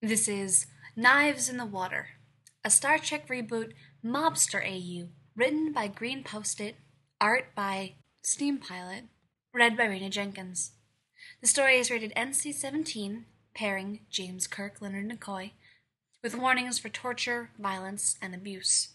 This is Knives in the Water, a Star Trek reboot mobster AU, written by Green Post-it, art by Steam Pilot, read by Raina Jenkins. The story is rated NC-17, pairing James Kirk, Leonard McCoy, with warnings for torture, violence, and abuse.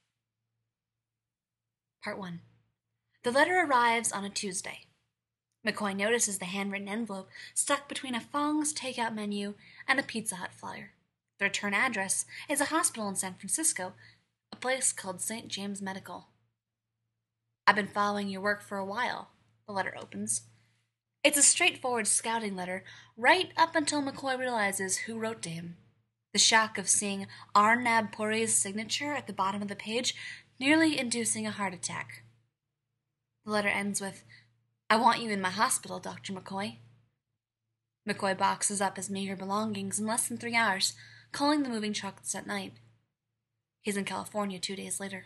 Part 1. The letter arrives on a Tuesday. McCoy notices the handwritten envelope stuck between a Fong's takeout menu and a Pizza Hut flyer. The return address is a hospital in San Francisco, a place called St. James Medical. I've been following your work for a while, the letter opens. It's a straightforward scouting letter, right up until McCoy realizes who wrote to him. The shock of seeing Arnab Puri's signature at the bottom of the page nearly inducing a heart attack. The letter ends with, "I want you in my hospital, Dr. McCoy." McCoy boxes up his meager belongings in less than 3 hours, calling the moving trucks at night. He's in California 2 days later.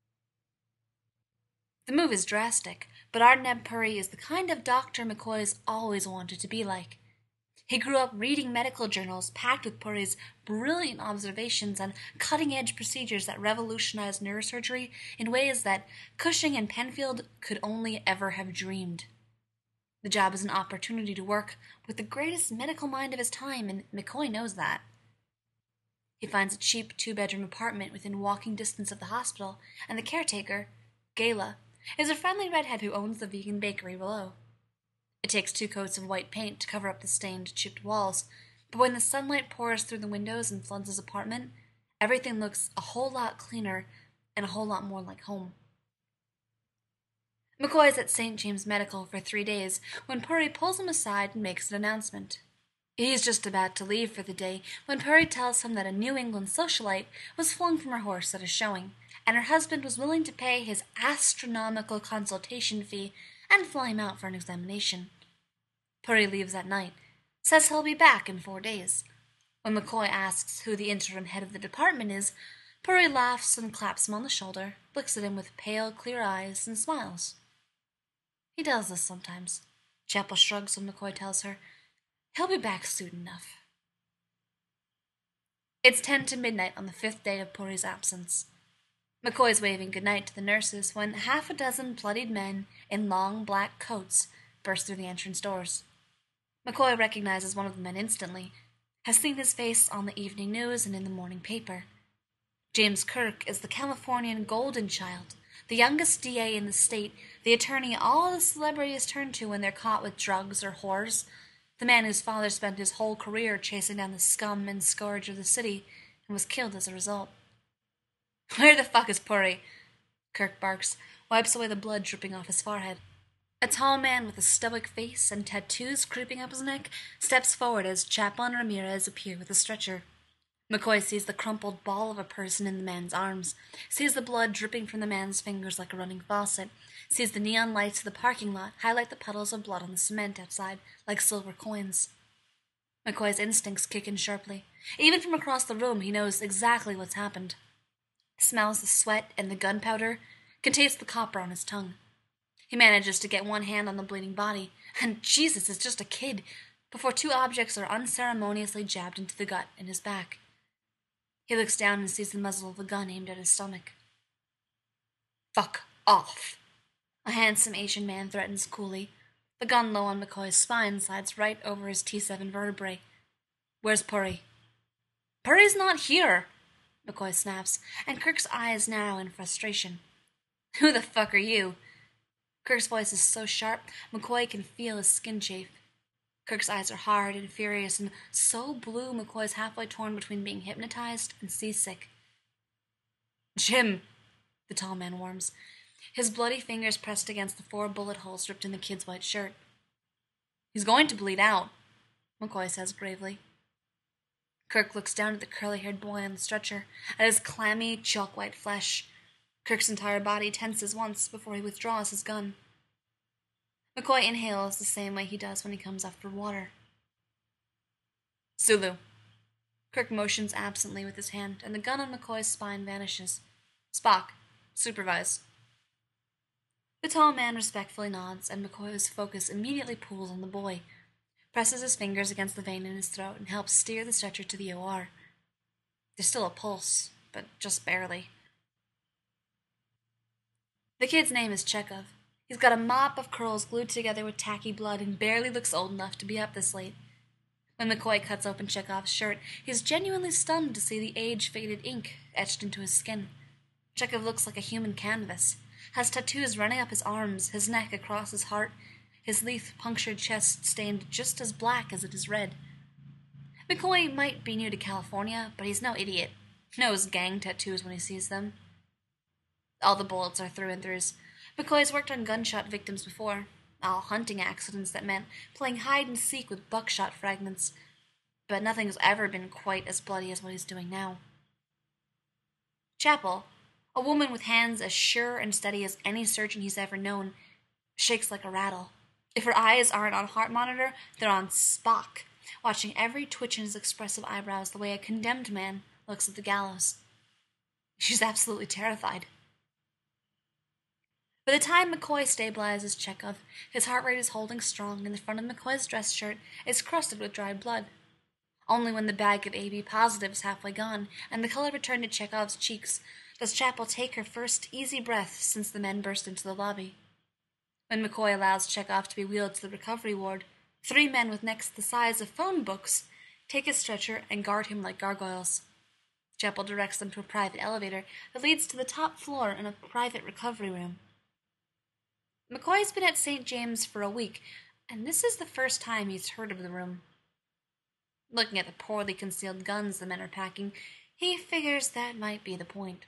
The move is drastic, but Arnab Puri is the kind of doctor McCoy's always wanted to be like. He grew up reading medical journals packed with Puri's brilliant observations and cutting-edge procedures that revolutionized neurosurgery in ways that Cushing and Penfield could only ever have dreamed. The job is an opportunity to work with the greatest medical mind of his time, and McCoy knows that. He finds a cheap 2-bedroom apartment within walking distance of the hospital, and the caretaker, Gayla, is a friendly redhead who owns the vegan bakery below. It takes 2 coats of white paint to cover up the stained, chipped walls, but when the sunlight pours through the windows and floods his apartment, everything looks a whole lot cleaner and a whole lot more like home. McCoy is at St. James Medical for 3 days when Puri pulls him aside and makes an announcement. He's just about to leave for the day when Puri tells him that a New England socialite was flung from her horse at a showing, and her husband was willing to pay his astronomical consultation fee and fly him out for an examination. Puri leaves that night, says he'll be back in 4 days. When McCoy asks who the interim head of the department is, Puri laughs and claps him on the shoulder, looks at him with pale, clear eyes, and smiles. He does this sometimes. Chapel shrugs when McCoy tells her, "He'll be back soon enough." It's 10 to midnight on the 5th day of Puri's absence. McCoy's waving goodnight to the nurses when half a dozen bloodied men in long black coats burst through the entrance doors. McCoy recognizes one of the men instantly, has seen his face on the evening news and in the morning paper. James Kirk is the Californian golden child, the youngest DA in the state, the attorney all the celebrities turn to when they're caught with drugs or whores, the man whose father spent his whole career chasing down the scum and scourge of the city and was killed as a result. "Where the fuck is Puri?" Kirk barks, wipes away the blood dripping off his forehead. A tall man with a stoic face and tattoos creeping up his neck steps forward as Chapel and Ramirez appear with a stretcher. McCoy sees the crumpled ball of a person in the man's arms, sees the blood dripping from the man's fingers like a running faucet, sees the neon lights of the parking lot highlight the puddles of blood on the cement outside like silver coins. McCoy's instincts kick in sharply. Even from across the room, he knows exactly what's happened. Smells the sweat and the gunpowder, can taste the copper on his tongue. He manages to get one hand on the bleeding body, and Jesus is just a kid, before 2 objects are unceremoniously jabbed into the gut in his back. He looks down and sees the muzzle of the gun aimed at his stomach. "Fuck off," a handsome Asian man threatens coolly. The gun low on McCoy's spine slides right over his T7 vertebrae. "Where's Puri?" "Puri's not here," McCoy snaps, and Kirk's eyes narrow in frustration. "Who the fuck are you?" Kirk's voice is so sharp, McCoy can feel his skin chafe. Kirk's eyes are hard and furious and so blue McCoy's halfway torn between being hypnotized and seasick. "Jim," the tall man warms, his bloody fingers pressed against the 4 bullet holes ripped in the kid's white shirt. "He's going to bleed out," McCoy says gravely. Kirk looks down at the curly-haired boy on the stretcher, at his clammy, chalk-white flesh. Kirk's entire body tenses once before he withdraws his gun. McCoy inhales the same way he does when he comes up for water. "Sulu." Kirk motions absently with his hand, and the gun on McCoy's spine vanishes. "Spock, supervise." The tall man respectfully nods, and McCoy's focus immediately pools on the boy. presses his fingers against the vein in his throat, and helps steer the stretcher to the OR. There's still a pulse, but just barely. The kid's name is Chekhov. He's got a mop of curls glued together with tacky blood and barely looks old enough to be up this late. When McCoy cuts open Chekhov's shirt, he's genuinely stunned to see the age-faded ink etched into his skin. Chekhov looks like a human canvas, has tattoos running up his arms, his neck across his heart, his leaf-punctured chest stained just as black as it is red. McCoy might be new to California, but he's no idiot. Knows gang tattoos when he sees them. All the bullets are through and throughs. McCoy's worked on gunshot victims before, all hunting accidents that meant playing hide-and-seek with buckshot fragments, but nothing's ever been quite as bloody as what he's doing now. Chapel, a woman with hands as sure and steady as any surgeon he's ever known, shakes like a rattle. If her eyes aren't on heart monitor, they're on Spock, watching every twitch in his expressive eyebrows the way a condemned man looks at the gallows. She's absolutely terrified. By the time McCoy stabilizes Chekhov, his heart rate is holding strong, and the front of McCoy's dress shirt is crusted with dried blood. Only when the bag of AB positive is halfway gone, and the color returned to Chekhov's cheeks, does Chapel take her first easy breath since the men burst into the lobby. When McCoy allows Chekhov to be wheeled to the recovery ward, 3 men with necks the size of phone books take his stretcher and guard him like gargoyles. Chapel directs them to a private elevator that leads to the top floor in a private recovery room. McCoy's been at St. James for a week, and this is the first time he's heard of the room. Looking at the poorly concealed guns the men are packing, he figures that might be the point.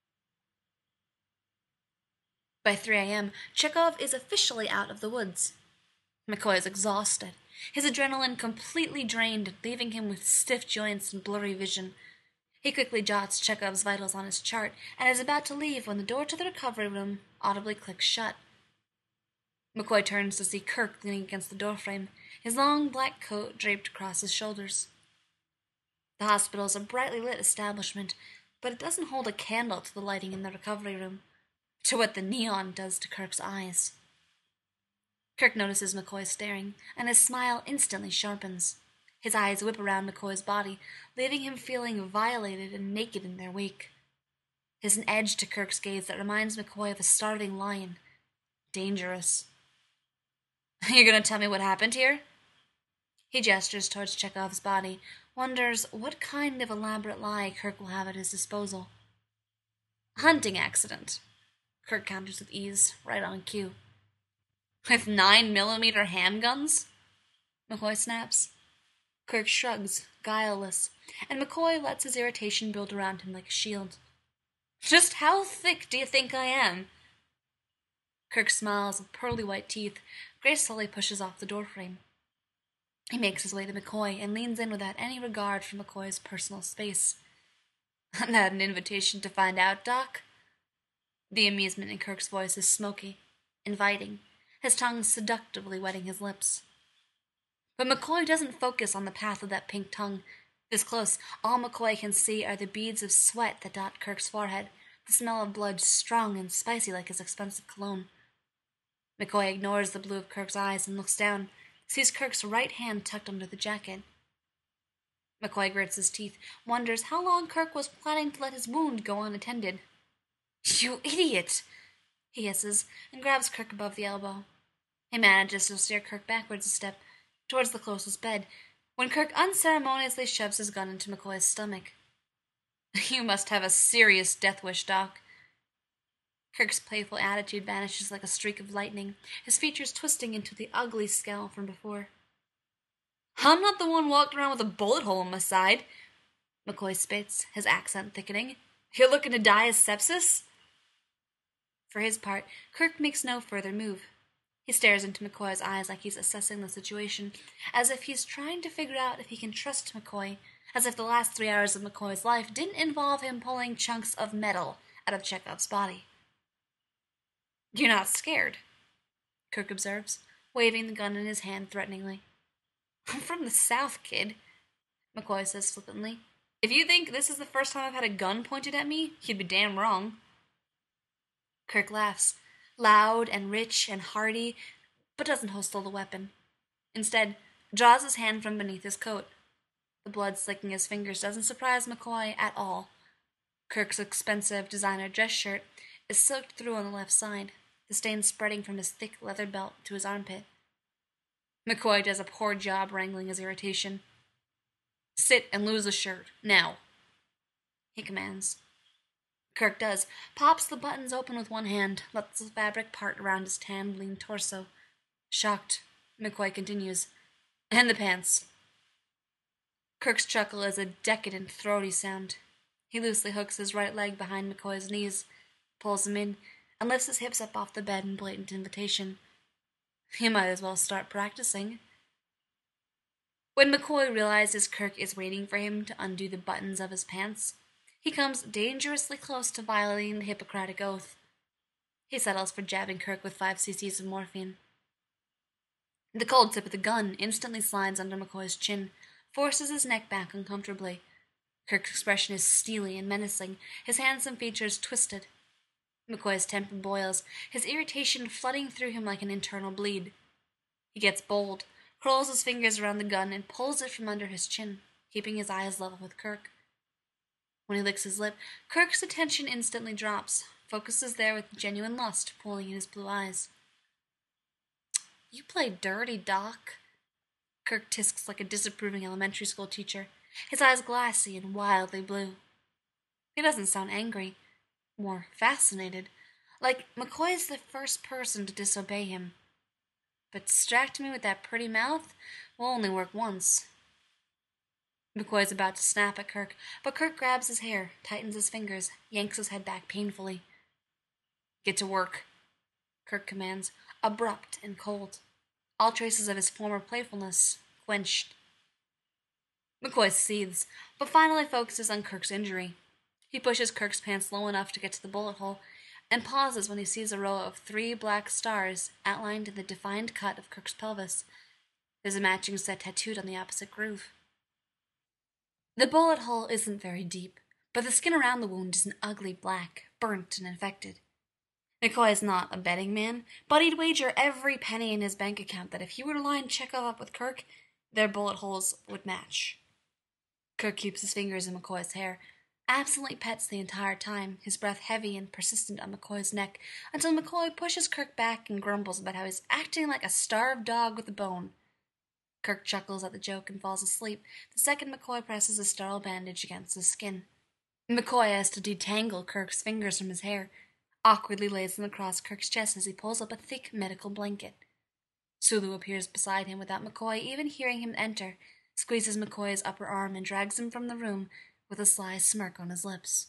By 3 a.m., Chekhov is officially out of the woods. McCoy is exhausted, his adrenaline completely drained, leaving him with stiff joints and blurry vision. He quickly jots Chekhov's vitals on his chart and is about to leave when the door to the recovery room audibly clicks shut. McCoy turns to see Kirk leaning against the doorframe, his long black coat draped across his shoulders. The hospital is a brightly lit establishment, but it doesn't hold a candle to the lighting in the recovery room, to what the neon does to Kirk's eyes. Kirk notices McCoy staring, and his smile instantly sharpens. His eyes whip around McCoy's body, leaving him feeling violated and naked in their wake. There's an edge to Kirk's gaze that reminds McCoy of a starving lion. Dangerous. You're going to tell me what happened here? He gestures towards Chekhov's body, wonders what kind of elaborate lie Kirk will have at his disposal. Hunting accident, Kirk counters with ease, right on cue. With 9mm handguns? McCoy snaps. Kirk shrugs, guileless, and McCoy lets his irritation build around him like a shield. Just how thick do you think I am? Kirk smiles with pearly white teeth. Grace slowly pushes off the doorframe. He makes his way to McCoy and leans in without any regard for McCoy's personal space. That an invitation to find out, Doc? The amusement in Kirk's voice is smoky, inviting, his tongue seductively wetting his lips. But McCoy doesn't focus on the path of that pink tongue. This close, all McCoy can see are the beads of sweat that dot Kirk's forehead, the smell of blood strong and spicy like his expensive cologne. McCoy ignores the blue of Kirk's eyes and looks down, sees Kirk's right hand tucked under the jacket. McCoy grits his teeth, wonders how long Kirk was planning to let his wound go unattended. You idiot! He hisses, and grabs Kirk above the elbow. He manages to steer Kirk backwards a step, towards the closest bed, when Kirk unceremoniously shoves his gun into McCoy's stomach. You must have a serious death wish, Doc. Kirk's playful attitude vanishes like a streak of lightning, his features twisting into the ugly scowl from before. I'm not the one walked around with a bullet hole in my side. McCoy spits, his accent thickening. You're looking to die of sepsis? For his part, Kirk makes no further move. He stares into McCoy's eyes like he's assessing the situation, as if he's trying to figure out if he can trust McCoy, as if the last 3 hours of McCoy's life didn't involve him pulling chunks of metal out of Chekhov's body. You're not scared, Kirk observes, waving the gun in his hand threateningly. I'm from the South, kid, McCoy says flippantly. If you think this is the first time I've had a gun pointed at me, you'd be damn wrong. Kirk laughs, loud and rich and hearty, but doesn't holster the weapon. Instead, draws his hand from beneath his coat. The blood slicking his fingers doesn't surprise McCoy at all. Kirk's expensive designer dress shirt is soaked through on the left side, the stain spreading from his thick leather belt to his armpit. McCoy does a poor job wrangling his irritation. "Sit and lose the shirt, now," he commands. Kirk does, pops the buttons open with one hand, lets the fabric part around his tan, lean torso. Shocked, McCoy continues, "And the pants." Kirk's chuckle is a decadent, throaty sound. He loosely hooks his right leg behind McCoy's knees, pulls him in, and lifts his hips up off the bed in blatant invitation. He might as well start practicing. When McCoy realizes Kirk is waiting for him to undo the buttons of his pants, he comes dangerously close to violating the Hippocratic Oath. He settles for jabbing Kirk with 5 cc's of morphine. The cold tip of the gun instantly slides under McCoy's chin, forces his neck back uncomfortably. Kirk's expression is steely and menacing, his handsome features twisted. McCoy's temper boils, his irritation flooding through him like an internal bleed. He gets bold, curls his fingers around the gun, and pulls it from under his chin, keeping his eyes level with Kirk. When he licks his lip, Kirk's attention instantly drops, focuses there with genuine lust pooling in his blue eyes. "You play dirty, Doc." Kirk tisks like a disapproving elementary school teacher, his eyes glassy and wildly blue. He doesn't sound angry, more fascinated, like McCoy's the first person to disobey him. But distracting me with that pretty mouth will only work once. McCoy's about to snap at Kirk, but Kirk grabs his hair, tightens his fingers, yanks his head back painfully. "Get to work," Kirk commands, abrupt and cold. All traces of his former playfulness quenched. McCoy seethes, but finally focuses on Kirk's injury. He pushes Kirk's pants low enough to get to the bullet hole, and pauses when he sees a row of 3 black stars outlined in the defined cut of Kirk's pelvis. There's a matching set tattooed on the opposite groove. The bullet hole isn't very deep, but the skin around the wound is an ugly black, burnt and infected. McCoy is not a betting man, but he'd wager every penny in his bank account that if he were to line Chekhov up with Kirk, their bullet holes would match. Kirk keeps his fingers in McCoy's hair, absently pets the entire time, his breath heavy and persistent on McCoy's neck, until McCoy pushes Kirk back and grumbles about how he's acting like a starved dog with a bone. Kirk chuckles at the joke and falls asleep the second McCoy presses a sterile bandage against his skin. McCoy has to detangle Kirk's fingers from his hair, awkwardly lays them across Kirk's chest as he pulls up a thick medical blanket. Sulu appears beside him without McCoy even hearing him enter, squeezes McCoy's upper arm and drags him from the room with a sly smirk on his lips.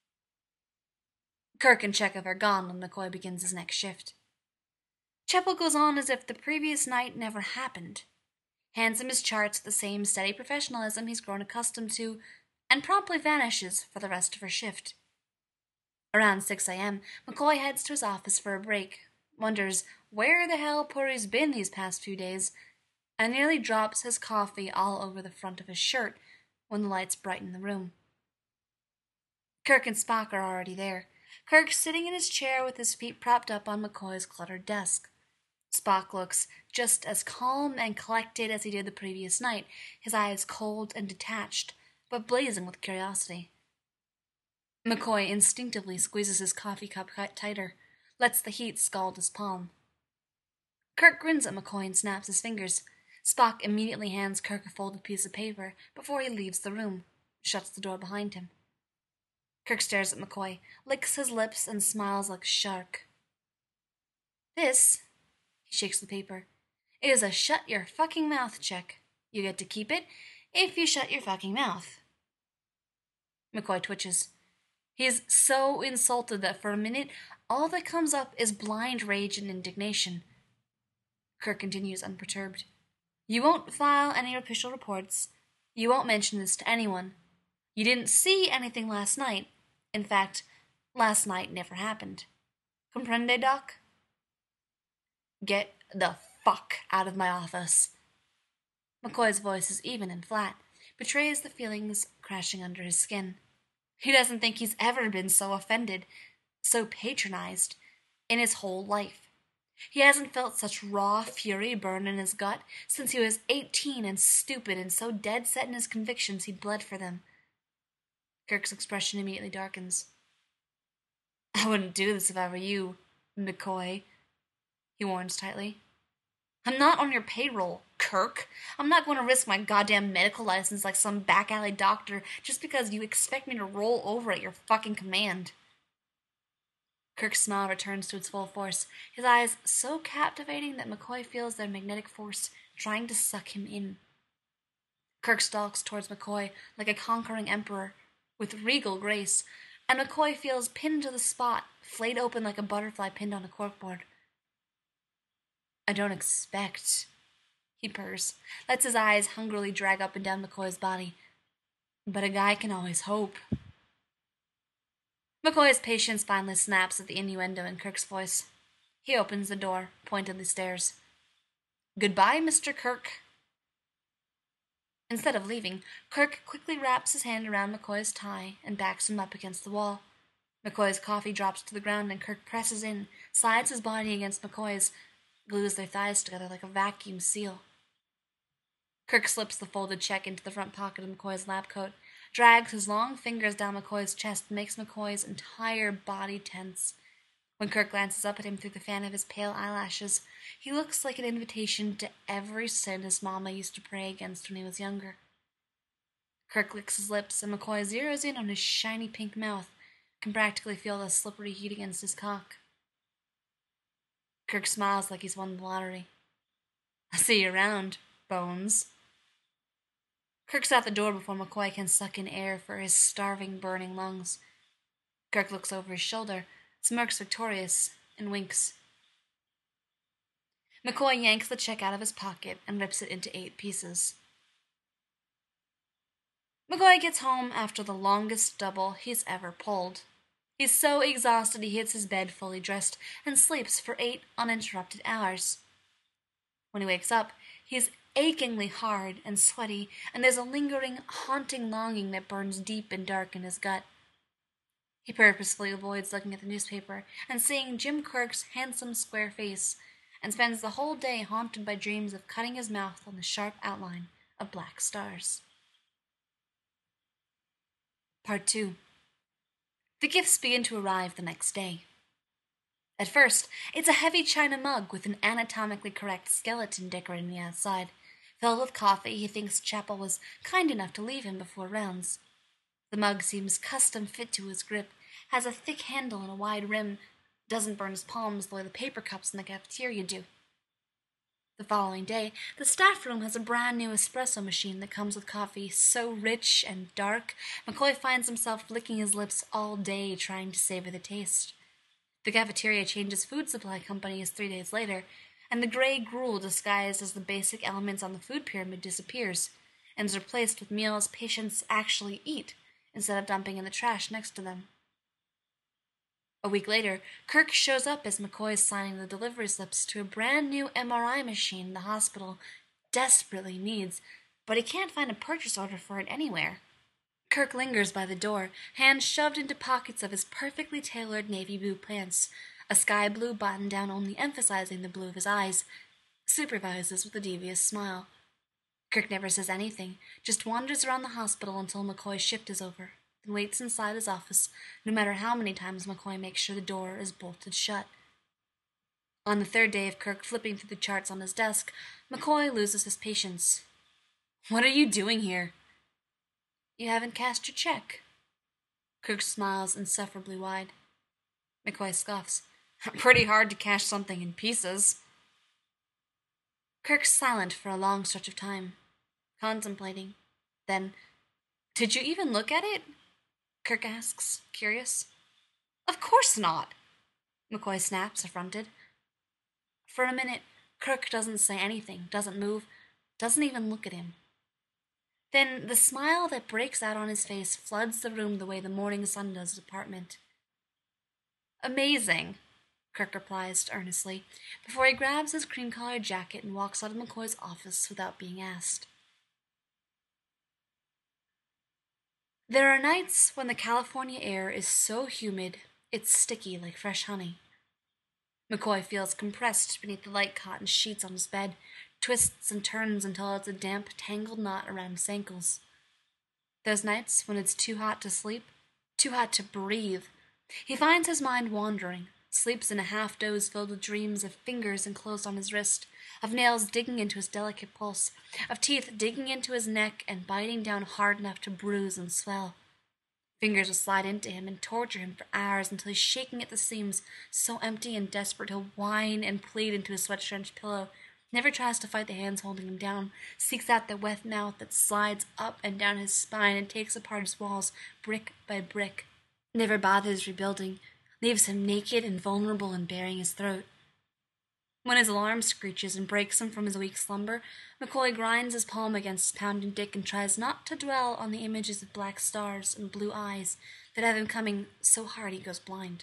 Kirk and Chekhov are gone when McCoy begins his next shift. Cheppel goes on as if the previous night never happened, hands him his charts with the same steady professionalism he's grown accustomed to, and promptly vanishes for the rest of her shift. Around 6 a.m., McCoy heads to his office for a break, wonders where the hell Puri's been these past few days, and nearly drops his coffee all over the front of his shirt when the lights brighten the room. Kirk and Spock are already there, Kirk sitting in his chair with his feet propped up on McCoy's cluttered desk. Spock looks just as calm and collected as he did the previous night, his eyes cold and detached, but blazing with curiosity. McCoy instinctively squeezes his coffee cup tighter, lets the heat scald his palm. Kirk grins at McCoy and snaps his fingers. Spock immediately hands Kirk a folded piece of paper before he leaves the room, shuts the door behind him. Kirk stares at McCoy, licks his lips, and smiles like a shark. "This," he shakes the paper, "is a shut-your-fucking-mouth check. You get to keep it if you shut your fucking mouth." McCoy twitches. He's so insulted that for a minute, all that comes up is blind rage and indignation. Kirk continues unperturbed. "You won't file any official reports. You won't mention this to anyone. You didn't see anything last night. In fact, last night never happened. Comprende, Doc?" "Get the fuck out of my office." McCoy's voice is even and flat, betrays the feelings crashing under his skin. He doesn't think he's ever been so offended, so patronized, in his whole life. He hasn't felt such raw fury burn in his gut since he was 18 and stupid and so dead set in his convictions he bled for them. Kirk's expression immediately darkens. I wouldn't do this if I were you, McCoy, he warns tightly. I'm not on your payroll, Kirk. I'm not going to risk my goddamn medical license like some back alley doctor just because you expect me to roll over at your fucking command. Kirk's smile returns to its full force, his eyes so captivating that McCoy feels their magnetic force trying to suck him in. Kirk stalks towards McCoy like a conquering emperor, with regal grace, and McCoy feels pinned to the spot, flayed open like a butterfly pinned on a corkboard. I don't expect, he purrs, lets his eyes hungrily drag up and down McCoy's body. But a guy can always hope. McCoy's patience finally snaps at the innuendo in Kirk's voice. He opens the door, pointedly stares. Goodbye, Mr. Kirk. Instead of leaving, Kirk quickly wraps his hand around McCoy's tie and backs him up against the wall. McCoy's coffee drops to the ground and Kirk presses in, slides his body against McCoy's, glues their thighs together like a vacuum seal. Kirk slips the folded check into the front pocket of McCoy's lab coat, drags his long fingers down McCoy's chest, and makes McCoy's entire body tense. When Kirk glances up at him through the fan of his pale eyelashes, he looks like an invitation to every sin his mama used to pray against when he was younger. Kirk licks his lips, and McCoy zeroes in on his shiny pink mouth, can practically feel the slippery heat against his cock. Kirk smiles like he's won the lottery. I'll see you around, Bones. Kirk's out the door before McCoy can suck in air for his starving, burning lungs. Kirk looks over his shoulder, smirks victorious, and winks. McCoy yanks the check out of his pocket and rips it into 8 pieces. McCoy gets home after the longest double he's ever pulled. He's so exhausted he hits his bed fully dressed and sleeps for 8 uninterrupted hours. When he wakes up, he's achingly hard and sweaty, and there's a lingering, haunting longing that burns deep and dark in his gut. He purposefully avoids looking at the newspaper and seeing Jim Kirk's handsome square face, and spends the whole day haunted by dreams of cutting his mouth on the sharp outline of black stars. Part 2. The gifts begin to arrive the next day. At first, it's a heavy china mug with an anatomically correct skeleton decorated on the outside. Filled with coffee, he thinks Chapel was kind enough to leave him before rounds. The mug seems custom fit to his grip, has a thick handle and a wide rim, doesn't burn his palms the way the paper cups in the cafeteria do. The following day, the staff room has a brand new espresso machine that comes with coffee so rich and dark, McCoy finds himself licking his lips all day trying to savor the taste. The cafeteria changes food supply companies 3 days later, and the gray gruel disguised as the basic elements on the food pyramid disappears, and is replaced with meals patients actually eat, instead of dumping in the trash next to them. A week later, Kirk shows up as McCoy is signing the delivery slips to a brand new MRI machine the hospital desperately needs, but he can't find a purchase order for it anywhere. Kirk lingers by the door, hands shoved into pockets of his perfectly tailored navy blue pants, a sky blue button-down only emphasizing the blue of his eyes, supervises with a devious smile. Kirk never says anything, just wanders around the hospital until McCoy's shift is over, then waits inside his office, no matter how many times McCoy makes sure the door is bolted shut. On the 3rd day of Kirk flipping through the charts on his desk, McCoy loses his patience. What are you doing here? You haven't cashed your check. Kirk smiles insufferably wide. McCoy scoffs. Pretty hard to cash something in pieces. Kirk's silent for a long stretch of time, contemplating. Then, did you even look at it? Kirk asks, curious. Of course not, McCoy snaps, affronted. For a minute, Kirk doesn't say anything, doesn't move, doesn't even look at him. Then the smile that breaks out on his face floods the room the way the morning sun does his apartment. Amazing, Kirk replies earnestly, before he grabs his cream-colored jacket and walks out of McCoy's office without being asked. There are nights when the California air is so humid it's sticky like fresh honey. McCoy feels compressed beneath the light cotton sheets on his bed, twists and turns until it's a damp, tangled knot around his ankles. Those nights when it's too hot to sleep, too hot to breathe, he finds his mind wandering, sleeps in a half-doze filled with dreams of fingers enclosed on his wrist, of nails digging into his delicate pulse, of teeth digging into his neck and biting down hard enough to bruise and swell. Fingers will slide into him and torture him for hours until he's shaking at the seams, so empty and desperate he'll whine and plead into his sweat-drenched pillow, never tries to fight the hands holding him down, seeks out the wet mouth that slides up and down his spine and takes apart his walls brick by brick, never bothers rebuilding, leaves him naked and vulnerable and baring his throat. When his alarm screeches and breaks him from his weak slumber, McCoy grinds his palm against his pounding dick and tries not to dwell on the images of black stars and blue eyes that have him coming so hard he goes blind.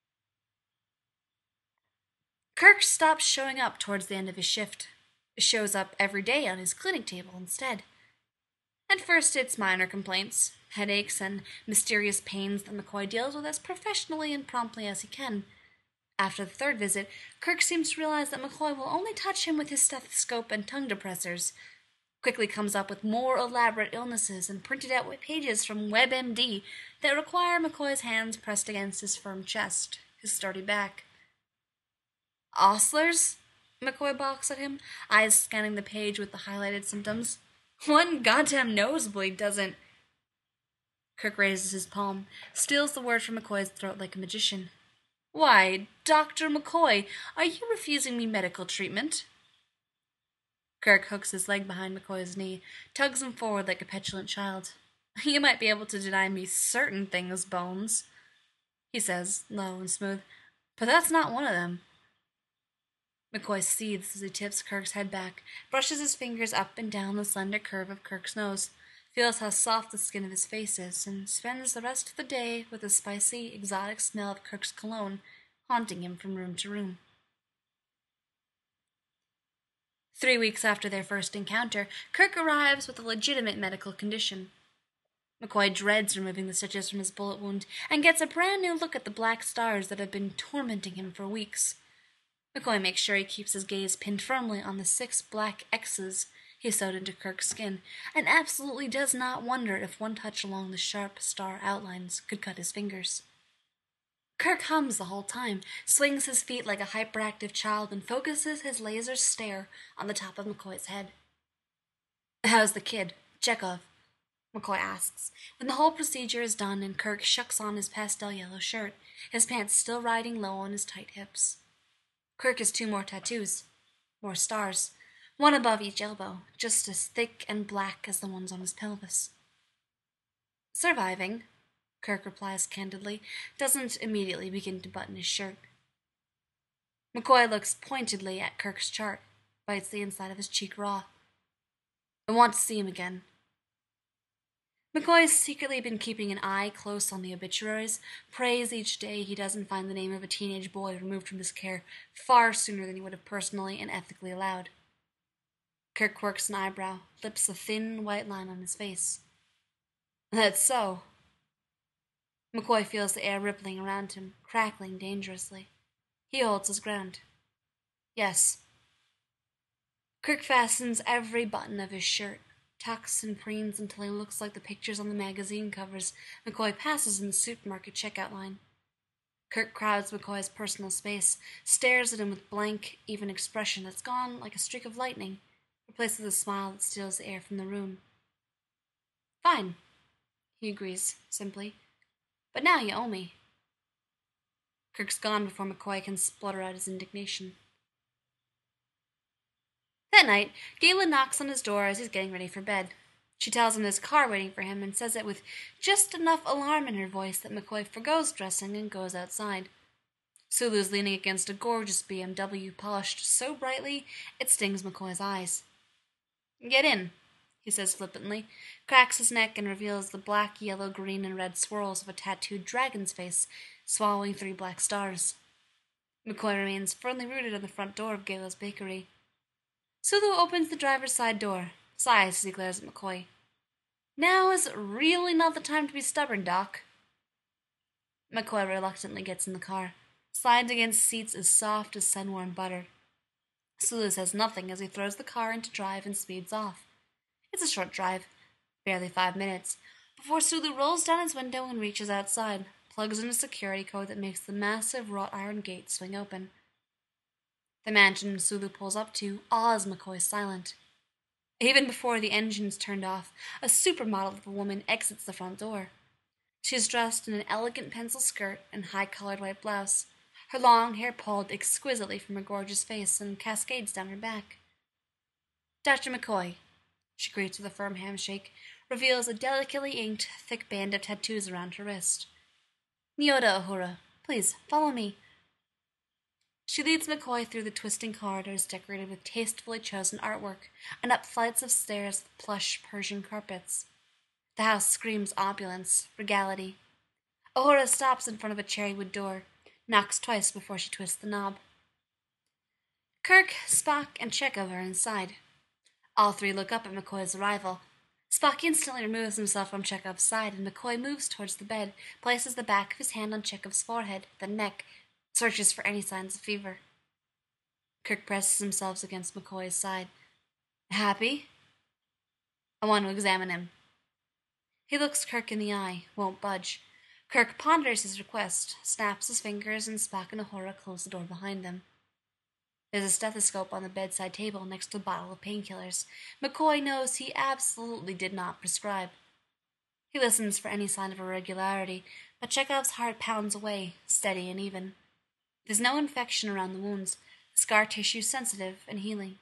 Kirk stops showing up towards the end of his shift. Shows up every day on his clinic table instead. At first it's minor complaints, headaches, and mysterious pains that McCoy deals with as professionally and promptly as he can. After the third visit, Kirk seems to realize that McCoy will only touch him with his stethoscope and tongue depressors, quickly comes up with more elaborate illnesses and printed out pages from WebMD that require McCoy's hands pressed against his firm chest, his sturdy back. Ostlers? McCoy balks at him, eyes scanning the page with the highlighted symptoms. One goddamn nosebleed doesn't... Kirk raises his palm, steals the word from McCoy's throat like a magician. Why, Dr. McCoy, are you refusing me medical treatment? Kirk hooks his leg behind McCoy's knee, tugs him forward like a petulant child. You might be able to deny me certain things, Bones, he says, low and smooth, but that's not one of them. McCoy seethes as he tips Kirk's head back, brushes his fingers up and down the slender curve of Kirk's nose, feels how soft the skin of his face is, and spends the rest of the day with the spicy, exotic smell of Kirk's cologne haunting him from room to room. 3 weeks after their first encounter, Kirk arrives with a legitimate medical condition. McCoy dreads removing the stitches from his bullet wound and gets a brand new look at the black stars that have been tormenting him for weeks. McCoy makes sure he keeps his gaze pinned firmly on the 6 black X's he sewed into Kirk's skin, and absolutely does not wonder if one touch along the sharp star outlines could cut his fingers. Kirk hums the whole time, swings his feet like a hyperactive child, and focuses his laser stare on the top of McCoy's head. How's the kid, Chekhov? McCoy asks, when the whole procedure is done and Kirk shucks on his pastel yellow shirt, his pants still riding low on his tight hips. Kirk has 2 more tattoos, more stars, one above each elbow, just as thick and black as the ones on his pelvis. Surviving, Kirk replies candidly, doesn't immediately begin to button his shirt. McCoy looks pointedly at Kirk's chart, bites the inside of his cheek raw. I want to see him again. McCoy's secretly been keeping an eye close on the obituaries, prays each day he doesn't find the name of a teenage boy removed from his care far sooner than he would have personally and ethically allowed. Kirk quirks an eyebrow, lips a thin white line on his face. That's so. McCoy feels the air rippling around him, crackling dangerously. He holds his ground. Yes. Kirk fastens every button of his shirt, tucks and preens until he looks like the pictures on the magazine covers McCoy passes in the supermarket checkout line. Kirk crowds McCoy's personal space, stares at him with blank, even expression that's gone like a streak of lightning, replaced with a smile that steals the air from the room. Fine, he agrees, simply. But now you owe me. Kirk's gone before McCoy can splutter out his indignation. That night, Galen knocks on his door as he's getting ready for bed. She tells him there's a car waiting for him and says it with just enough alarm in her voice that McCoy forgoes dressing and goes outside. Sulu's leaning against a gorgeous BMW polished so brightly it stings McCoy's eyes. Get in, he says flippantly, cracks his neck and reveals the black, yellow, green, and red swirls of a tattooed dragon's face swallowing 3 black stars. McCoy remains firmly rooted on the front door of Gala's bakery. Sulu opens the driver's side door, sighs as he glares at McCoy. Now is really not the time to be stubborn, Doc. McCoy reluctantly gets in the car. slides against seats as soft as sun-warmed butter. Sulu says nothing as he throws the car into drive and speeds off. It's a short drive, barely 5 minutes, before Sulu rolls down his window and reaches outside, plugs in a security code that makes the massive wrought iron gate swing open. The mansion Sulu pulls up to awes McCoy silent. Even before the engine's turned off, a supermodel of a woman exits the front door. She is dressed in an elegant pencil skirt and high-collared white blouse, her long hair pulled exquisitely from her gorgeous face and cascades down her back. "Dr. McCoy," she greets with a firm handshake, reveals a delicately inked, thick band of tattoos around her wrist. "Nyoda Uhura, please, follow me." She leads McCoy through the twisting corridors decorated with tastefully chosen artwork, and up flights of stairs with plush Persian carpets. The house screams opulence, regality. Uhura stops in front of a cherrywood door, knocks twice before she twists the knob. Kirk, Spock, and Chekhov are inside. All three look up at McCoy's arrival. Spock instantly removes himself from Chekhov's side, and McCoy moves towards the bed, places the back of his hand on Chekhov's forehead, then neck, searches for any signs of fever. Kirk presses himself against McCoy's side. "Happy?" "I want to examine him." He looks Kirk in the eye, won't budge. Kirk ponders his request, snaps his fingers, and Spock and Uhura close the door behind them. There's a stethoscope on the bedside table next to a bottle of painkillers. McCoy knows he absolutely did not prescribe. He listens for any sign of irregularity, but Chekhov's heart pounds away, steady and even. There's no infection around the wounds, the scar tissue sensitive and healing.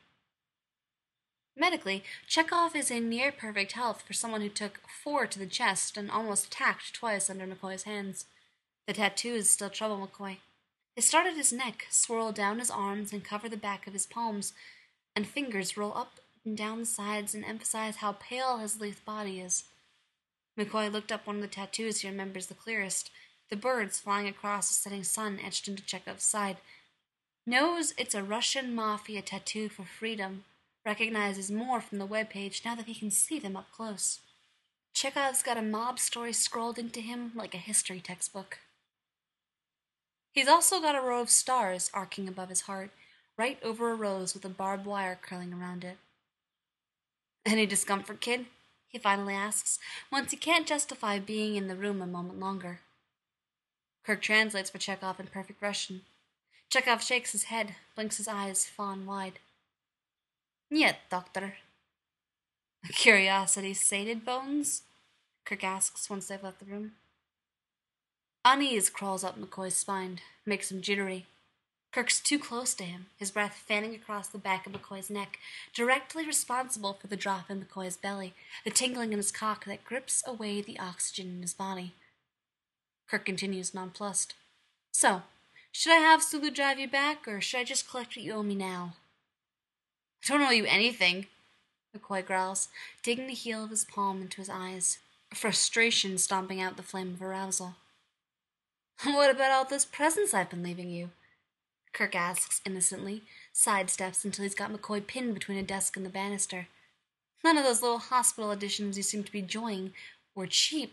Medically, Chekhov is in near perfect health for someone who took 4 to the chest and almost tacked twice under McCoy's hands. The tattoos still trouble McCoy. They start at his neck, swirl down his arms, and cover the back of his palms, and fingers roll up and down the sides and emphasize how pale his lithe body is. McCoy looked up one of the tattoos he remembers the clearest, the birds flying across the setting sun etched into Chekhov's side. Knows it's a Russian mafia tattoo for freedom, recognizes more from the webpage now that he can see them up close. Chekhov's got a mob story scrolled into him like a history textbook. He's also got a row of stars arcing above his heart, right over a rose with a barbed wire curling around it. "Any discomfort, kid?" he finally asks, once he can't justify being in the room a moment longer. Kirk translates for Chekhov in perfect Russian. Chekhov shakes his head, blinks his eyes fawn wide. "Niet, doctor." "Curiosity sated, Bones?" Kirk asks once they've left the room. Unease crawls up McCoy's spine, makes him jittery. Kirk's too close to him, his breath fanning across the back of McCoy's neck, directly responsible for the drop in McCoy's belly, the tingling in his cock that grips away the oxygen in his body. Kirk continues nonplussed. "So, should I have Sulu drive you back, or should I just collect what you owe me now?" "I don't owe you anything," McCoy growls, digging the heel of his palm into his eyes, frustration stomping out the flame of arousal. "What about all those presents I've been leaving you?" Kirk asks innocently, sidesteps until he's got McCoy pinned between a desk and the banister. "None of those little hospital additions you seem to be enjoying were cheap."